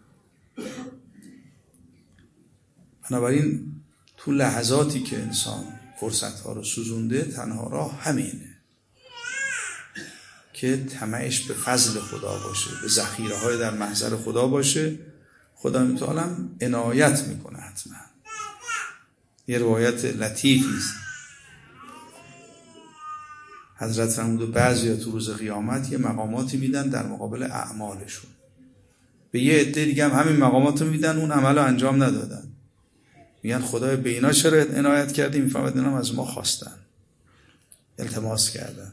بنابراین تو لحظاتی که انسان فرصتها رو سوزونده تنها راه همینه که طمعش به فضل خدا باشه، به ذخیره های در محضر خدا باشه. خدا متعال هم عنایت میکنه حتما. یه روایت لطیفی است، حضرت فرمود بعضیا تو روز قیامت یه مقاماتی میدن در مقابل اعمالشون، به یه عده دیگه هم همین مقامات رو میدن، اون عمل رو انجام ندادن. میگن خدای به اینا چرا عنایت کردی؟ میفهمد اینا هم از ما خواستن، التماس کردن.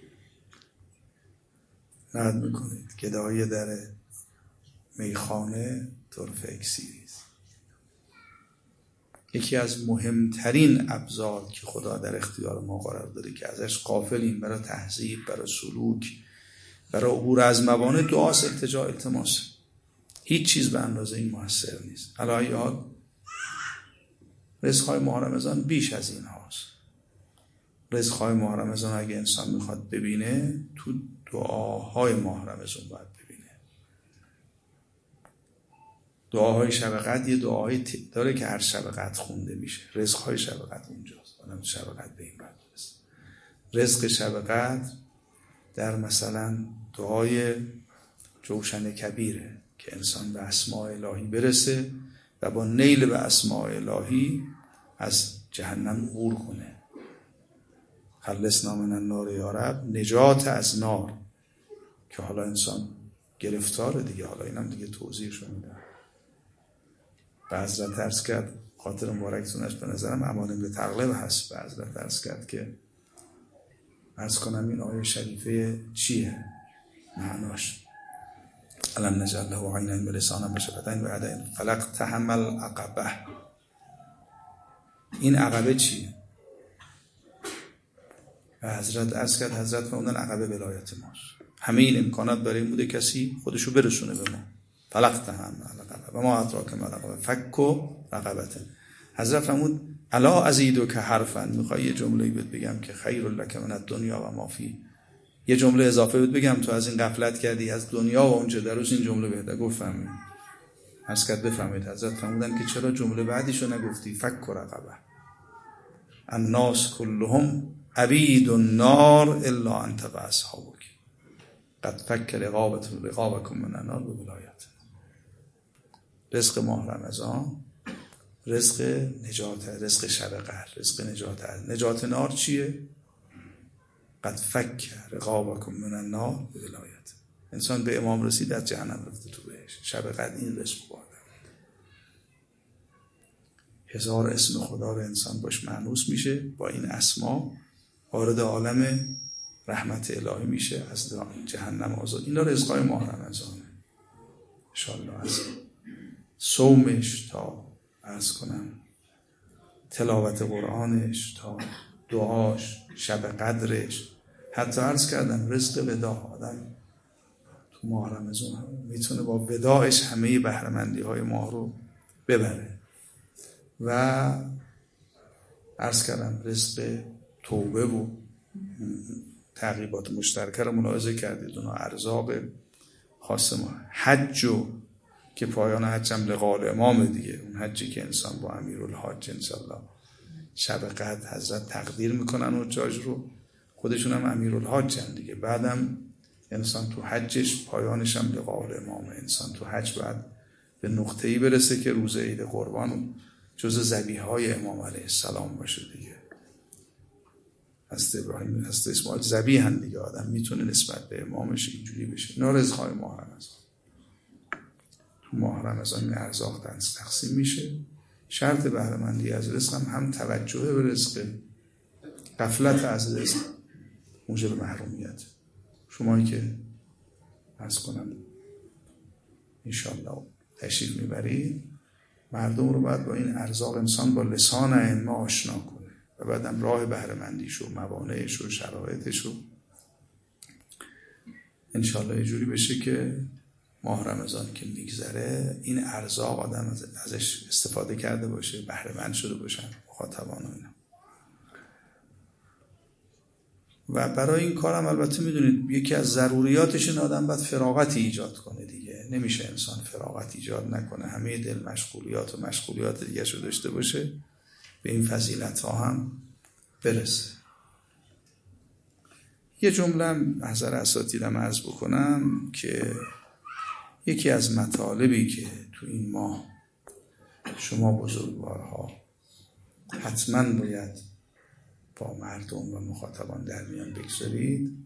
نهاد میکنید گدایی در میخانه طرف اکسیریست. یکی از مهمترین ابزار که خدا در اختیار ما قرار داده که ازش غافلیم برای تهذیب، برای سلوک، برای عبور از موانع، دعاست، التجا، التماس. هیچ چیز به اندازه این موثر نیست. علی حال رزق‌های ماه رمضان بیش از این هاست. رزق‌های ماه رمضان اگه انسان میخواد ببینه تو دعاهای ماه رمضان باید ببینه. دعاهای شب قدر یه دعاهای داره که هر شب قدر خونده میشه. رزق‌های شب قدر اونجاست. آدم شب قدر به این باید برسه. رزق شب قدر در مثلا دعای جوشن کبیره که انسان به اسماء الهی برسه و با نیل به اسماء الهی از جهنم عبور کنه. خلصنا من النار یا رب، نجات از نار، که حالا انسان گرفتاره دیگه. حالا اینم دیگه توضیحشو میدم. به حضرت عرض کرد، خاطر مبارکتونش به نظرم امان به تغلب هست، به حضرت عرض کرد که عرض کنم این آیه شریفه چیه معناش. الم نجعل له عینین و لسانا و شفتین و یدین فلاقتحم العقبه. این عقبه چیه؟ و حضرت عرض کرد، حضرت فرمودن عقبه ولایت ماست. همه این امکانات برای این بوده کسی خودشو برسونه به ما. فلاقتحم العقبه و ما ادراک ما العقبه فک رقبه. حضرت فرمود الا ازیدک حرفا، میخوای یه جمله‌ای بهت بگم که خیر لک من الدنیا و ما فی. یه جمله اضافه بهت بگم تو از این غفلت کردی از دنیا و اونچه درش. این جمله بهت گفتم. عرض کرد بفهمید. حضرت فرمودن که چرا جمله بعدیشو نگفتی؟ فک رقبه. الناس كلهم عبید النار الا انت و اصحابک قد فک رقابتون رقابکم من النار به ولایت. رزق ماه رمضان رزق نجات، رزق شب قدر، رزق نجات. نجات نار چیه؟ قد فک رقابکم من النار به ولایت. انسان به امام رسید از جهنم رفته تو بهش. شب قدر این رزق بوده. هزار اسم خدا رو انسان باش مانوس میشه، با این اسما وارد عالم رحمت الهی میشه، از جهنم آزاد. اینا رزقای ماه رمضانه. انشاءالله از صومش تا عرض کنم تلاوت قرآنش تا دعاش، شب قدرش، حتی عرض کردم رزق وداع. آدم تو ماه رمضان میتونه با وداعش همه بهره‌مندی های ماه رو ببره. و عرض کردم رزق توبه و تعقیبات مشترکه رو ملاحظه کردید. اونا ارزاق خاص ما. حج و که پایان حج هم لقاء امام دیگه، اون حجی که انسان با امیرالحاج انشالله شب قدر حضرت تقدیر میکنن حجاج رو، خودشون هم امیرالحاج هم دیگه. بعدم انسان تو حجش پایانش هم لقاء امام. انسان تو حج بعد به نقطه‌ای برسه که روز عید قربان جز ذبیحه‌های امام علیه السلام باشه دیگه. حضرت ابراهیم حضرت اسماعیل ذبیحن دیگه، آدم میتونه نسبت به امامش اینجوری بشه. اینا رزق‌های ماه رمضان. تو ماه رمضان این ارزاق تقسیم میشه. شرط بهره‌مندی از رزق هم, هم توجه به رزق، غفلت از رزق موجب محرومیت. شمایی که عرض کنم انشالله تشریف میبرید، مردم رو باید با این ارزاق انسان با لسان ائمه آشنا کنه و بعدم راه بهره‌مندیش و موانعش و شرایطش و انشالله یه جوری بشه که ماه رمضان که میگذره این ارزاق آدم ازش استفاده کرده باشه، بهره‌مند شده باشن مخاطبان و اینا. و برای این کارم البته میدونید یکی از ضروریاتش این آدم باید فراغتی ایجاد کنه دیگه. نمیشه انسان فراغت ایجاد نکنه، همه دل مشغولیات و مشغولیات دیگه شو داشته باشه به این فضیلت ها هم برسه. یه جمله محضر اساتیدم عرض بکنم که یکی از مطالبی که تو این ماه شما بزرگوارها حتما باید با مردم و مخاطبان در میان بگذارید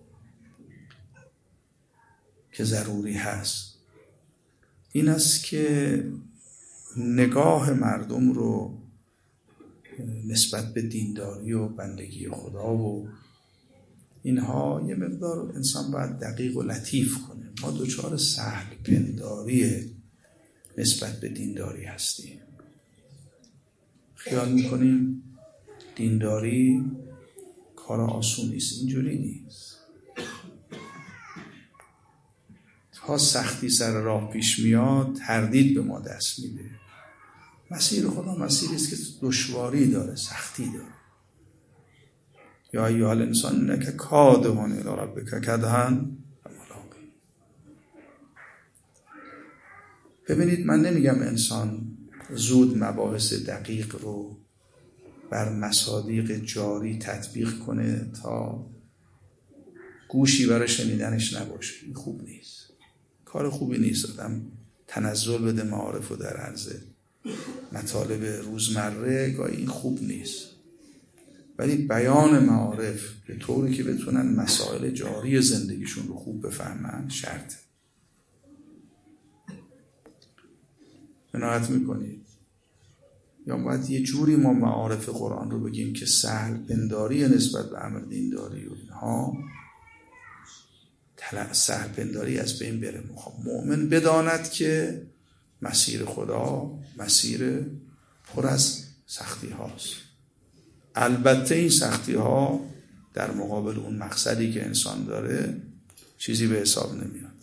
که ضروری هست، این است که نگاه مردم رو نسبت به دینداری و بندگی خدا و اینها یه مقدار انسان باید دقیق و لطیف کنه. ما دوچار سهل پنداری نسبت به دینداری هستیم. خیال میکنیم دینداری کار آسونی است. اینجوری نیست. تا سختی سر راه پیش میاد تردید به ما دست میده. مسیر خدا مسیری است که دشواری داره، سختی داره. یا ایها الانسان انک کادح الی ربک کدحا فملاقیه. ببینید من نمیگم انسان زود مباحث دقیق رو بر مصادیق جاری تطبیق کنه تا گوشی برای شنیدنش نباشه. این خوب نیست، کار خوبی نیست. آدم تنزل بده معارف و در عرض مطالب روزمره گاهی این خوب نیست، ولی بیان معارف به طوری که بتونن مسائل جاری زندگیشون رو خوب بفهمن شرطه. عنایت میکنید؟ یا باید یه جوری ما معارف قرآن رو بگیم که سهل پنداری نسبت به امر دینداری و اینها سهل پنداری از بین بره. مؤمن بداند که مسیر خدا مسیر پر از سختی هاست. البته این سختی ها در مقابل اون مقصدی که انسان داره چیزی به حساب نمیاد.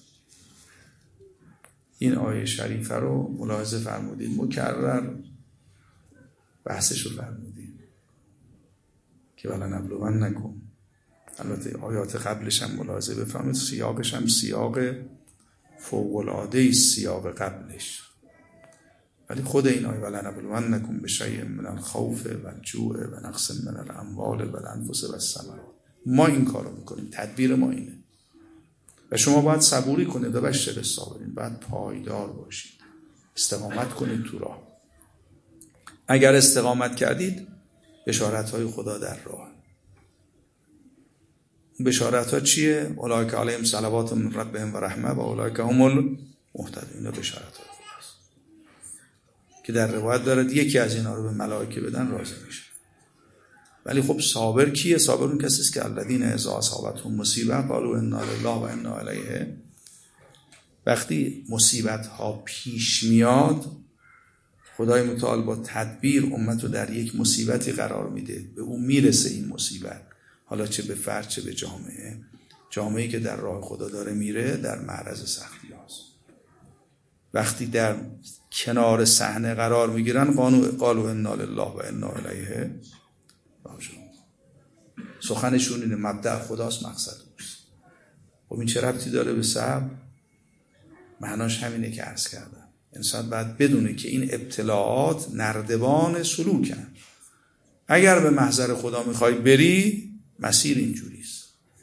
این آیه شریفه رو ملاحظه فرمودید، مکرر بحثش رو فرمودید که ولنبلونکم. البته آیات قبلش هم ملاحظه بفرمایید، سیاقش هم سیاق فوق العاده است، سیاق قبلش. ولی خود این آیه ولنبلونکم بشیء من الخوف والجوع و نقص من الاموال والانفس والثمرات، ما این کارو میکنیم، تدبیر ما اینه و شما باید صبوری کنید و بشر الصابرین، باید پایدار باشید، استقامت کنید تو راه. اگر استقامت کردید بشارت‌های خدا در راه. بشارت‌ها چیه؟ اولئک علیهم صلوات من ربهم و رحمه و اولئک هم المهتدون. بشارت‌های خداست که در روایت دارد یکی از اینا رو به ملائکه بدن راضی میشه. ولی خب صابر کیه؟ صابر اون کسی است که الذین اذا اصابتهم مصیبه قالوا انا لله و انا الیه. وقتی مصیبت ها پیش میاد خدای متعال با تدبیر امت رو در یک مصیبتی قرار میده، به اون میرسه این مصیبت، حالا چه به فرد چه به جامعه. جامعه‌ای که در راه خدا داره میره در معرض سختی هاست. وقتی در کنار صحنه قرار میگیرن قالوا انا لله و انا الیه راجعون. سخنشون اینه، مبدأ خداست، مقصد اوست. خب این چه ربطی داره به صبر؟ معناش همینه که عرض کردم. انسان باید بدونه که این ابتلاعات نردبان سلوکن. اگر به محضر خدا میخوای بری، مسیر اینجوریست،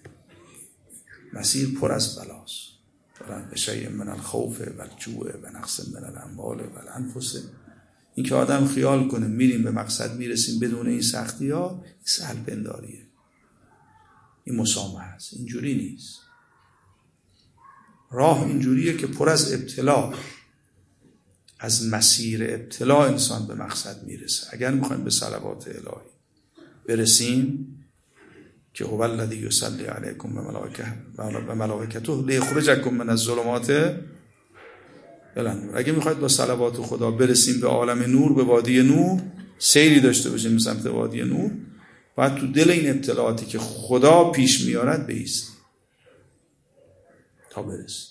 مسیر پر از بلاست. برن به شیء من الخوف و الجوع و نقص من الاموال و الانفس. این که آدم خیال کنه میریم به مقصد میرسیم بدون این سختی ها، این سهل پنداریه، این مسامحه است. اینجوری نیست. راه اینجوریه که پر از ابتلا، از مسیر ابتلا انسان به مقصد میرسه. اگر میخوایم به صلوات الهی برسیم که هو الذی یصلی علیکم و ملائکته لیخرجکم من الظلمات الی النور. اگه میخواید با صلوات خدا برسیم به عالم نور، به وادی نور، سیری داشته باشیم به سمت وادی نور، باید تو دل این ابتلاعاتی که خدا پیش میارد بایست تا برسیم.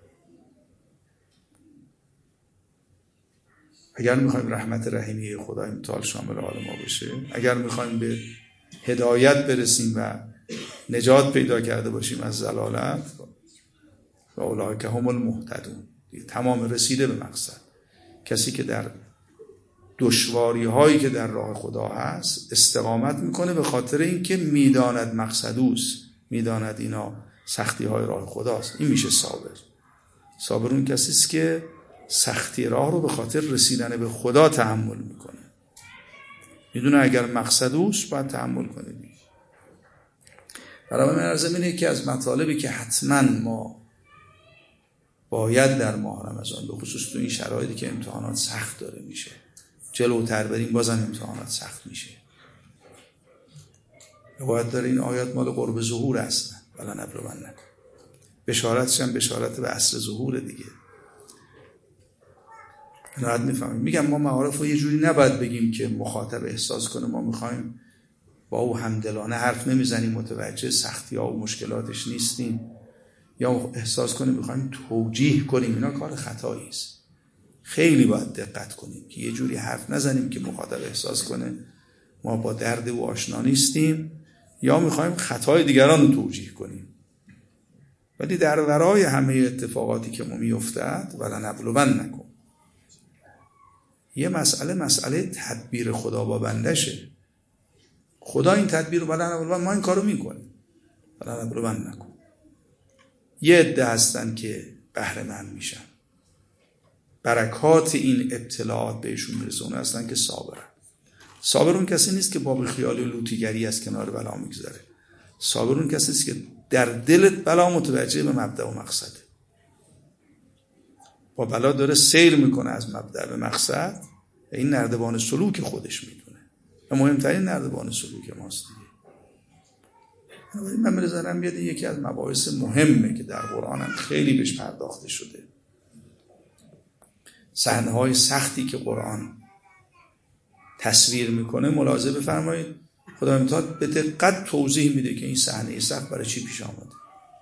اگر میخوایم رحمت رحیمی خدا امتحال شامل حال ما بشه، اگر میخوایم به هدایت برسیم و نجات پیدا کرده باشیم از ضلالت، و اولئک هم المهتدون، تمام رسیده به مقصد. کسی که در دشواری هایی که در راه خدا هست استقامت میکنه به خاطر اینکه میداند مقصدوست، میداند اینا سختی های راه خداست، این میشه صابر. صابر اون کسی است که سختی راه رو به خاطر رسیدن به خدا تحمل میکنه، میدونه اگر مقصدوست باید تحمل کنه. برای من عرض اینه که از مطالبی که حتما ما باید در ماه رمضان، به خصوص تو این شرایطی که امتحانات سخت داره میشه، جلوتر بریم بازم امتحانات سخت میشه. باید داره این آیات مال قرب ظهور هستن، ولا نبلونکم، بشارتش هم بشارت به عصر ظهور دیگه. راحت میفهمیم. میگم ما معارف رو یه جوری نباید بگیم که مخاطب احساس کنه ما میخوایم با او همدلانه حرف نمیزنیم، متوجه سختی ها و مشکلاتش نیستیم، یا احساس کنیم میخوایم توجیه کنیم. اینا کار خطایی است. خیلی باید دقت کنیم که یه جوری حرف نزنیم که مخاطب احساس کنه ما با درد او آشنا نیستیم، یا میخوایم خطای دیگران رو توجیه کنیم. ولی در ورای همه اتفاقاتی که ما میافتد ولا نبلونکم، یه مسئله مسئله تدبیر خدا با بندشه. خدا این تدبیر رو ولا نبلونکم، ما این کارو میکنیم ولا نبلونکم. یه عده هستن که بهره مند میشن، برکات این ابتلاعات بهشون میرسه، اون هستن که صابرن. صابر اون کسی نیست که باب خیال و لوتیگری از کنار بلا میگذاره. صابر اون کسی است که در دلت بلا متوجه به مبدأ و مقصده، با بلا داره سیر میکنه از مبدأ به مقصد. این نردبان سلوک خودش میدونه و مهمترین نردبان سلوک ماست دیگه. من بذارم بیاد یکی از مباحث مهمه که در قرآن هم خیلی بهش پرداخته شده، صحنه‌های سختی که قرآن تصویر میکنه. ملاحظه بفرمایید خداوند متعال به دقت توضیح میده که این صحنه سخت برای چی پیش آمده.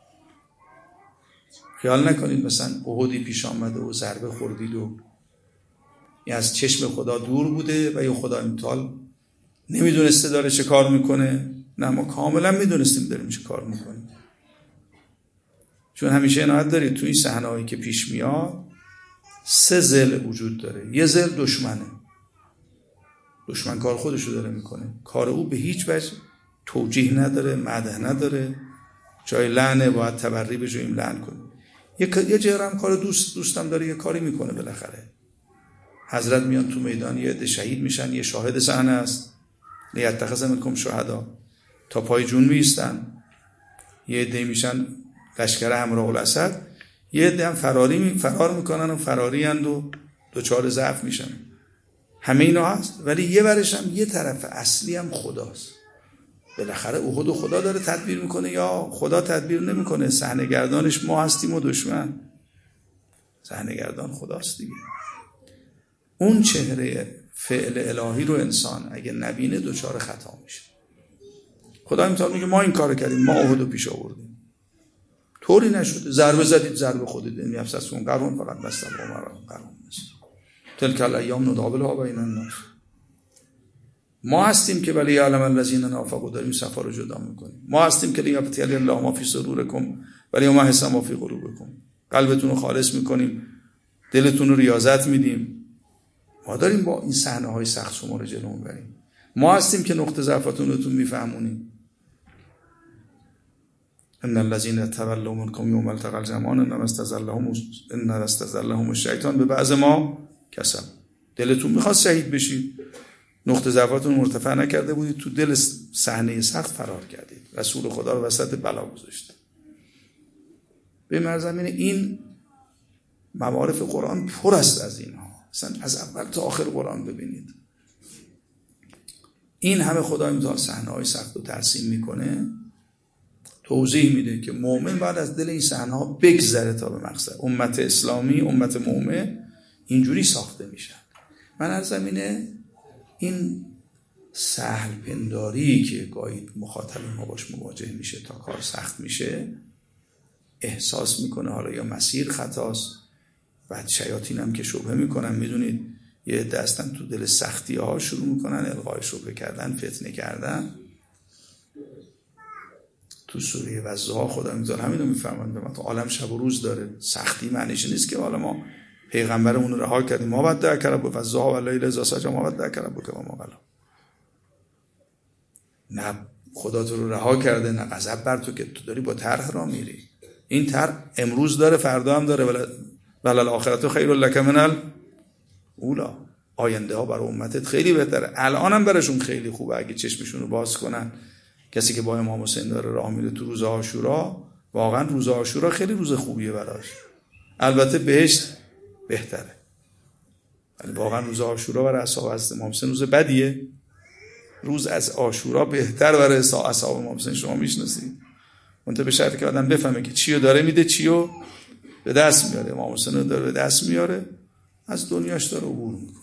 خیال نکنید مثلا احدی پیش آمده و ضربه خوردید و این از چشم خدا دور بوده و یا خداوند متعال نمیدونسته داره چه کار میکنه. نه، ما کاملا میدونستیم داریم چه کار میکنیم، چون همیشه عنایت دارید تو این صحنه‌هایی که پیش میاد سه ضلع وجود داره. یه ضلع دشمنه، دشمن کار خودشو داره میکنه، کار او به هیچ وجه توجیه نداره، مدح نداره، جای لعنه باید تبری به جاییم لعن کنه. یه یه جرم کار دوست دوستم داره، یه کاری میکنه بالاخره. حضرت میان تو میدان، یه عده شهید میشن، یه شاهد صحنه است، لیتخذ منکم شهدا، تا پای جون میستن. یه عده میشن لشکر همراه الاسد، یه عده هم فراری می فرار میکنن و فراری اند و دوچار ضعف میشن. همه اینا هست، ولی یه ورش هم یه طرف اصلی هم خداست. بالاخره احد و خدا داره تدبیر میکنه یا خدا تدبیر نمیکنه؟ صحنه گردانش ما هستیم و دشمن، صحنه گردان خداست دیگه. اون چهره فعل الهی رو انسان اگه نبینه دوچار خطا میشه. خدا متعال میگه ما این کارو کردیم، ما احد رو پیش آوردیم، طوری نشده. ضربه زدید، ضربه خودید، این نفستون قرون فقط بستم عمر قرون است. تلک الایام نداولها بین الناس. ما هستیم که ولی یعلم الذین نافقوا، داریم صفا رو جدا میکنیم. ما هستیم که لیبتلی الله ما فی صدورکم ولی ما حسن ما فی قلوبکم. قلبتون رو خالص میکنیم، دلتون رو ریاضت میدیم. ما داریم با این صحنه های سخت شما رو جلو میبریم. ما هستیم که نقطه ضعفتون رو میفهمونیم. ان الذين تولوا منكم يوم التقى الجمعان انما استزلهم ان استزلهم الشیطان ببعض ما کسب. دلتون میخواد شهید بشید، نقطه ضعفتون مرتفع نکرده بودید، تو دل صحنه سخت فرار کردید، رسول خدا رو وسط بلا گذاشتید. به مرزمین این موارد قرآن پر است از اینها. مثلا از اول تا آخر قرآن ببینید این همه خدا امتحان صحنه های سخت رو ترسیم میکنه، توضیح میده که مؤمن بعد از دل این صحنه ها بگذره تا به مقصد. امت اسلامی، امت مؤمن اینجوری ساخته میشن. من از زمینه این سهل پنداری که گاهی مخاطب ما باش مواجه میشه تا کار سخت میشه، احساس میکنه حالا یا مسیر خطاست. بعد شیاطین هم که شبهه میکنن، میدونید یه دستن تو دل سختی ها شروع میکنن الغای شبهه کردن، فتنه کردن. تو سوره وضحی خدا میذاره همین رو میفهمن به ما تو عالم شب و روز داره. سختی معنیش نیست که حالا ما پیغمبرمون رو رها کردیم، ما بعد در کرب و وضحی و لیل اذا سجی، ما بعد در کرب و که ما بلا. نه خدا تو رو رها کرده، نه غضب بر تو که تو داری با طرح را میری. این طرح امروز داره، فردا هم داره. ولی ولی الاخرت خیر لک من الاولی. آینده ها برای امتت خیلی بهتره، الان هم براشون خیلی خوبه اگه چشمشون رو باز کنن. کسی که با امام حسین داره راه میره تو روز عاشورا، واقعا روز عاشورا خیلی روز خوبیه براش. البته بهشت بهتره، ولی واقعا روز عاشورا برای اصحاب حضرت امام حسین روز بدیه. روز از عاشورا بهتر برای اصحاب امام حسین شما میشناسید. منتها به شرطی که آدم بفهمه که چیو داره میده، چیو به دست میاره. امام حسین رو داره به دست میاره، از دنیاش داره عبور میکنه.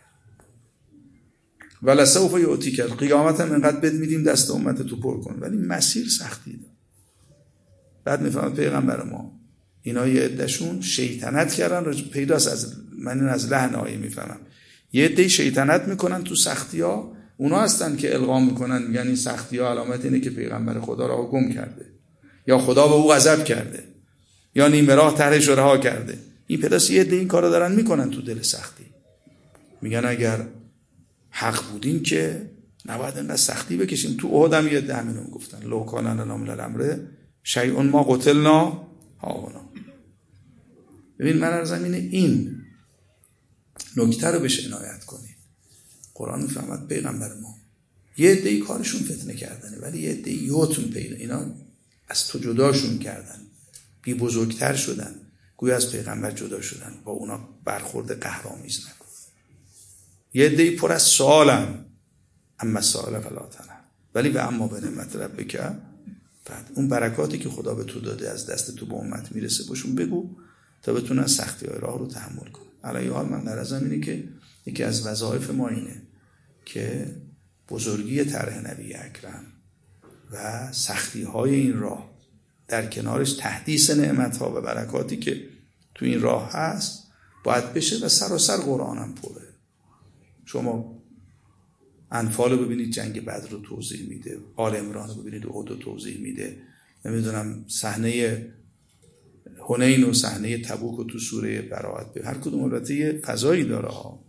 ولسوف یعطیک، قیامت هم اینقدر بد میدیم دست امت تو پر کن. ولی مسیر سختی داره. بعد میفهمد پیغمبر ما اینا یه عدهشون شیطنت کردن، پیداست از من این از لحن آیه میفهمم. یه عده شیطنت میکنن تو سختی ها، اونا هستن که القام میکنن میگن این سختی ها علامت اینه که پیغمبر خدا را گم کرده، یا خدا به او غضب کرده، یا نیمه راه طرحش رو رها کرده. این پداس یه عده این کارو دارن میکنن تو دل سختی. میگن اگر حق بودیم که نباید اینقدر سختی بکشیم. تو احد هم یه عده همینو گفتن لو کان لنا من الامر شیء ما قتلنا هاهنا. ببین من از زمین این نکته رو بهش عنایت کنید. قرآن میفهمد پیغمبر ما یه عده کارشون فتنه کردنه، ولی یه عده یوتون پیدا اینا از تو جداشون کردن، بی بزرگتر شدن، گویا از پیغمبر جدا شدن، با اونا برخورد قهرآمیز نکن. یه عده پر از سوالن، اما سوال فلا تنه، ولی به اما به نعمت ربک، بعد اون برکاتی که خدا به تو داده از دست تو به امت میرسه باشون بگو تا بتونن سختی های راه رو تحمل کن. علی حال من در ازم اینه که یکی از وظایف ما اینه که بزرگی طرح نبی اکرم و سختی های این راه در کنارش تحدیث نعمت ها و برکاتی که تو این راه هست باید بشه و سراسر قرآن هم پره. شما انفال رو ببینید جنگ بدر رو توضیح میده، آل عمران رو ببینید احد رو توضیح میده، نمیدونم صحنه حنین و صحنه تبوک و تو سوره براءت، به هر کدوم البته یه فضایی داره ها.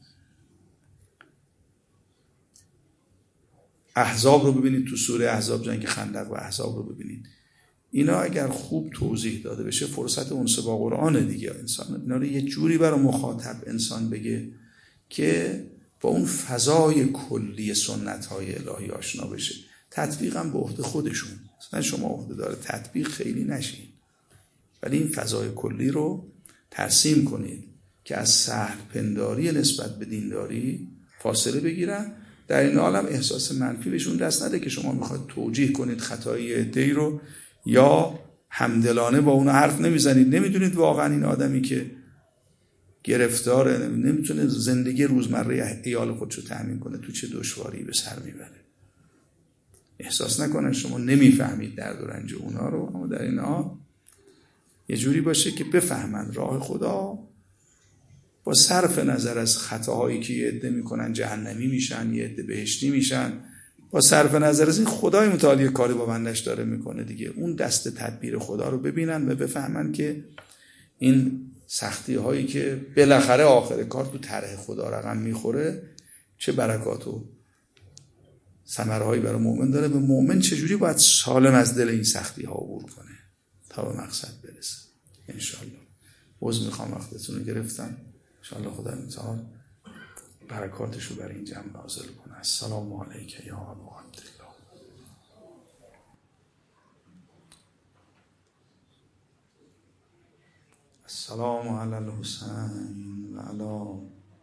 احزاب رو ببینید تو سوره احزاب، جنگ خندق و احزاب رو ببینید. اینا اگر خوب توضیح داده بشه فرصت اونس با قرآن دیگه. انسان اینا رو یه جوری برای مخاطب انسان بگه که با اون فضای کلی سنت های الهی آشنا بشه. تطبیق هم به عهده خودشون، مثلا شما عهده داره تطبیق خیلی نشین، ولی این فضای کلی رو ترسیم کنید که از سهل پنداری نسبت به دینداری فاصله بگیرن. در این عالم احساس منفی بهشون دست نده که شما میخواید توجیه کنید خطای عده‌ای رو یا همدلانه با اون حرف نمیزنید. نمیدونید واقعا این آدمی که گرفتاره نمیتونه زندگی روزمره عیال خودشو تأمین کنه تو چه دشواری به سر میبره. احساس نکنن شما نمیفهمید درد و رنج اونا رو، اما در این حال یه جوری باشه که بفهمن راه خدا با صرف نظر از خطاهایی که یه عده میکنن جهنمی میشن، یه عده بهشتی میشن، با صرف نظر از این خدای متعالی کاری با بندش داره میکنه دیگه. اون دست تدبیر خدا رو ببینن و بفهمن که این سختی هایی که بالاخره آخر کار تو طرح خدا رقم میخوره چه برکات و ثمره هایی برای مؤمن داره. به مؤمن چجوری باید سالم از دل این سختی ها عبور کنه تا به مقصد برسه انشالله. عذر میخوام وقتتون رو گرفتم، انشالله خدا متعال برکاتش رو برای این جمع نازل کنه. السلام علیک یا ابا عبدالله. السلام علی الحسین و علی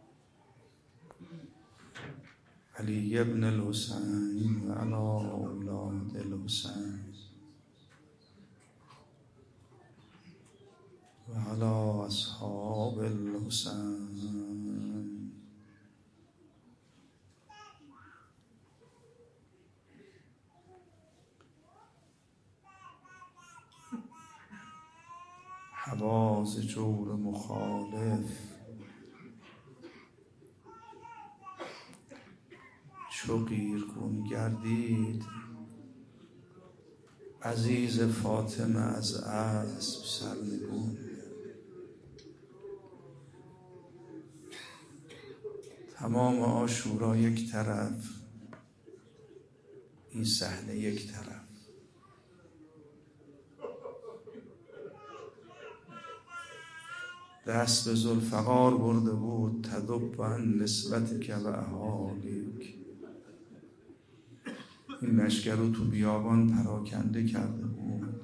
علی ابن الحسین و علی اولاد الحسین و علی اصحاب الحسین. حواس جور مخالف چو قیرگون گردید، عزیز فاطمه از اسب سرنگون. تمام عاشورا یک طرف، این صحنه یک طرف. دست به ذوالفقار برده بود تذب عن نسبتک و اهالیک. این لشکر رو تو بیابان پراکنده کرده بود.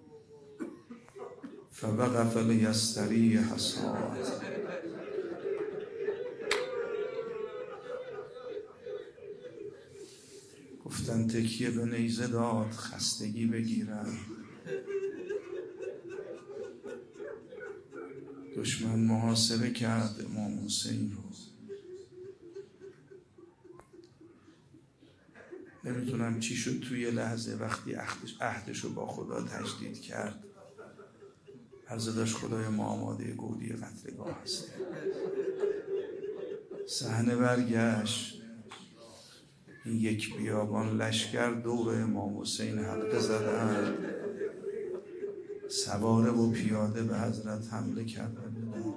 فوقف لیستری حصاد، گفتن تکیه به نیزه داد خستگی بگیرن. دشمن محاصره کرد امام حسین رو. نمیتونم چی شد توی لحظه وقتی عهدش رو با خدا تجدید کرد، عرض داشت خدای ما آماده گودی قتلگاه هست. صحنه برگشت، این یک بیابان لشکر دور امام حسین حلقه زدن، سواره و پیاده به حضرت حمله کرده بودن،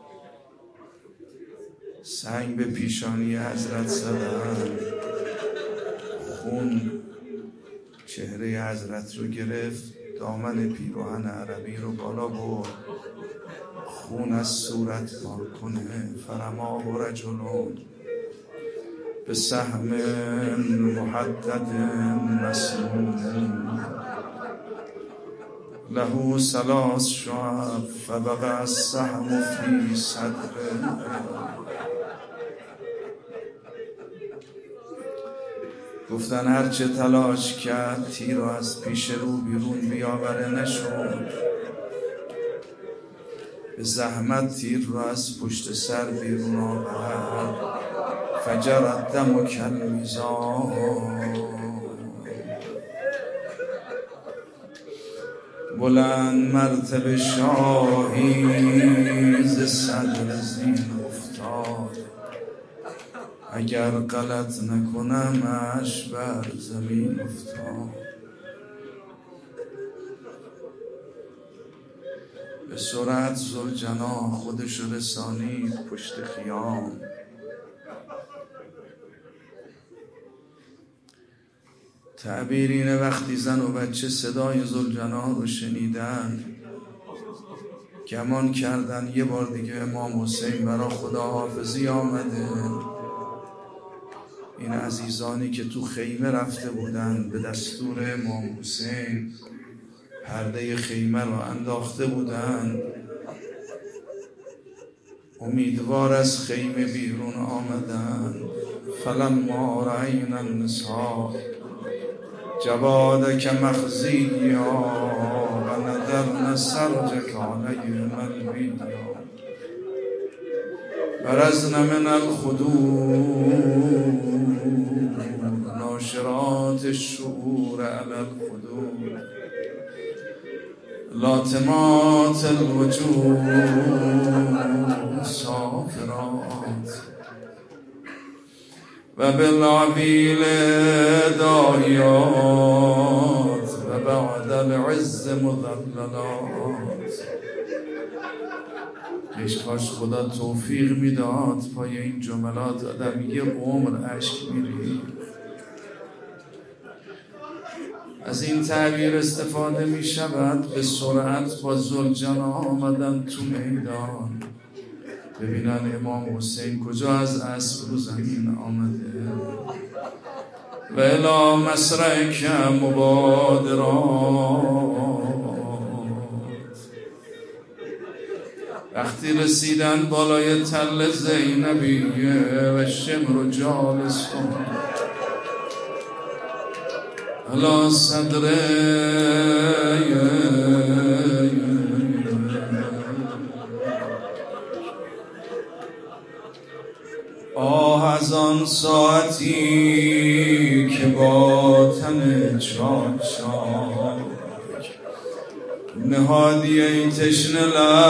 سنگ به پیشانی حضرت زدن، خون چهره حضرت رو گرفت، دامن پیراهن عربی رو بالا برد، خون از صورت پاک کنه. فرماه رجلون به سهم محدد مسموم له ثلاث شعب فبقى السهم فی صدره. گفتن هرچه تلاش کرد تیر رو از پیش رو بیرون بیاوره نشد. به زحمت تیر رو از پشت سر بیرون آورد. فجرت دم کالمیزان، بلند مرتبه شاهی ز صدر زین افتاد. اگر غلط نکنمش بر زمین افتاد. به سرعت ذوالجناح خودش رسانید پشت خیام. تعبیر اینه وقتی زن و بچه صدای ذوالجناح رو شنیدن گمان کردن یه بار دیگه امام حسین برا خدا حافظی آمده. این عزیزانی که تو خیمه رفته بودن به دستور امام حسین پرده خیمه رو انداخته بودن، امیدوار از خیمه بیرون آمدن. فلما رأینا النساء جوادک مخزیا و ندرن سرجک علیهم البیا برزن من الخدود ناشرات الشعور علی الخدود لاتمات الوجود سافرات و بالعویل داعیات و بعد العز مذللات ایش کاش خدا توفیق میداد پای این جملات آدم یه عمر اشک میری. از این تعبیر استفاده می شود به سرعت با ذوالجلال آمدن تو میدان ببینن امام حسین کجا از اسب رو زمین آمده و الی مسرک مبادرات. وقتی رسیدن بالای تل زینبیه و شمر جالس کن علا صدره آه از آن ساعتی که با تن چاچاک نهادی ای تشنه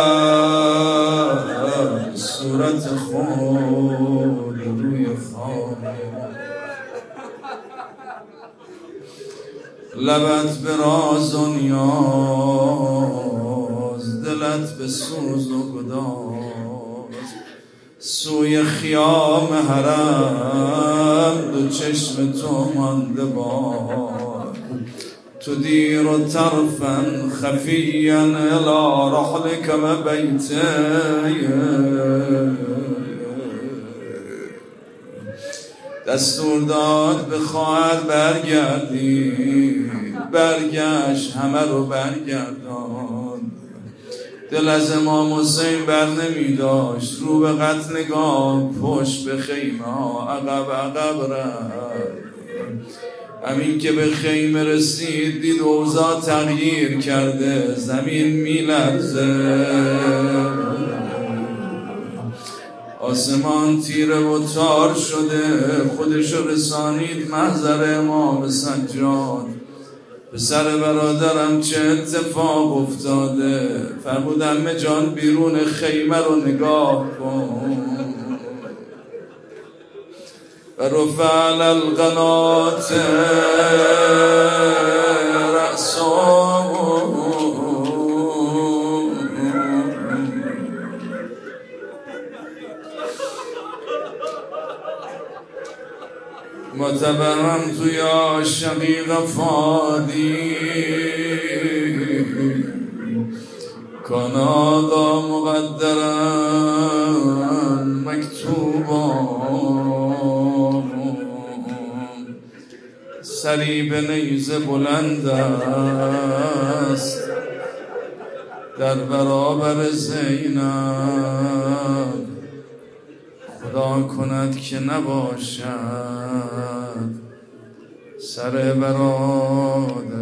لب صورت خود روی خاک لبت به راز و نیاز دلت به سوز و گداز سوی خیام حرم دو چشم تو مانده باد تو دیر و طرفا خفیا الى رحلک و بیته دستور داد به خواهر برگردی برگشت همه رو برگردان دل از امام حسین بر نمی داشت رو به قتل نگاه پشت به خیمه ها عقب عقب رفت همین که به خیمه رسید دید اوضاع تغییر کرده زمین می لرزه آسمان تیره و تار شده خودشو رسانید محضر امام سجاد پسر برادرم چه اتفاق افتاده فرمودن عمه جان بیرون خیمه رو نگاه کن و رفع علی القنات رأسه متبرم تو یا شقیق فادی کانادا مقدرن مکتوبا صلیب نیزه بلند است در برابر زینب خدا کند که نباشد سر برادر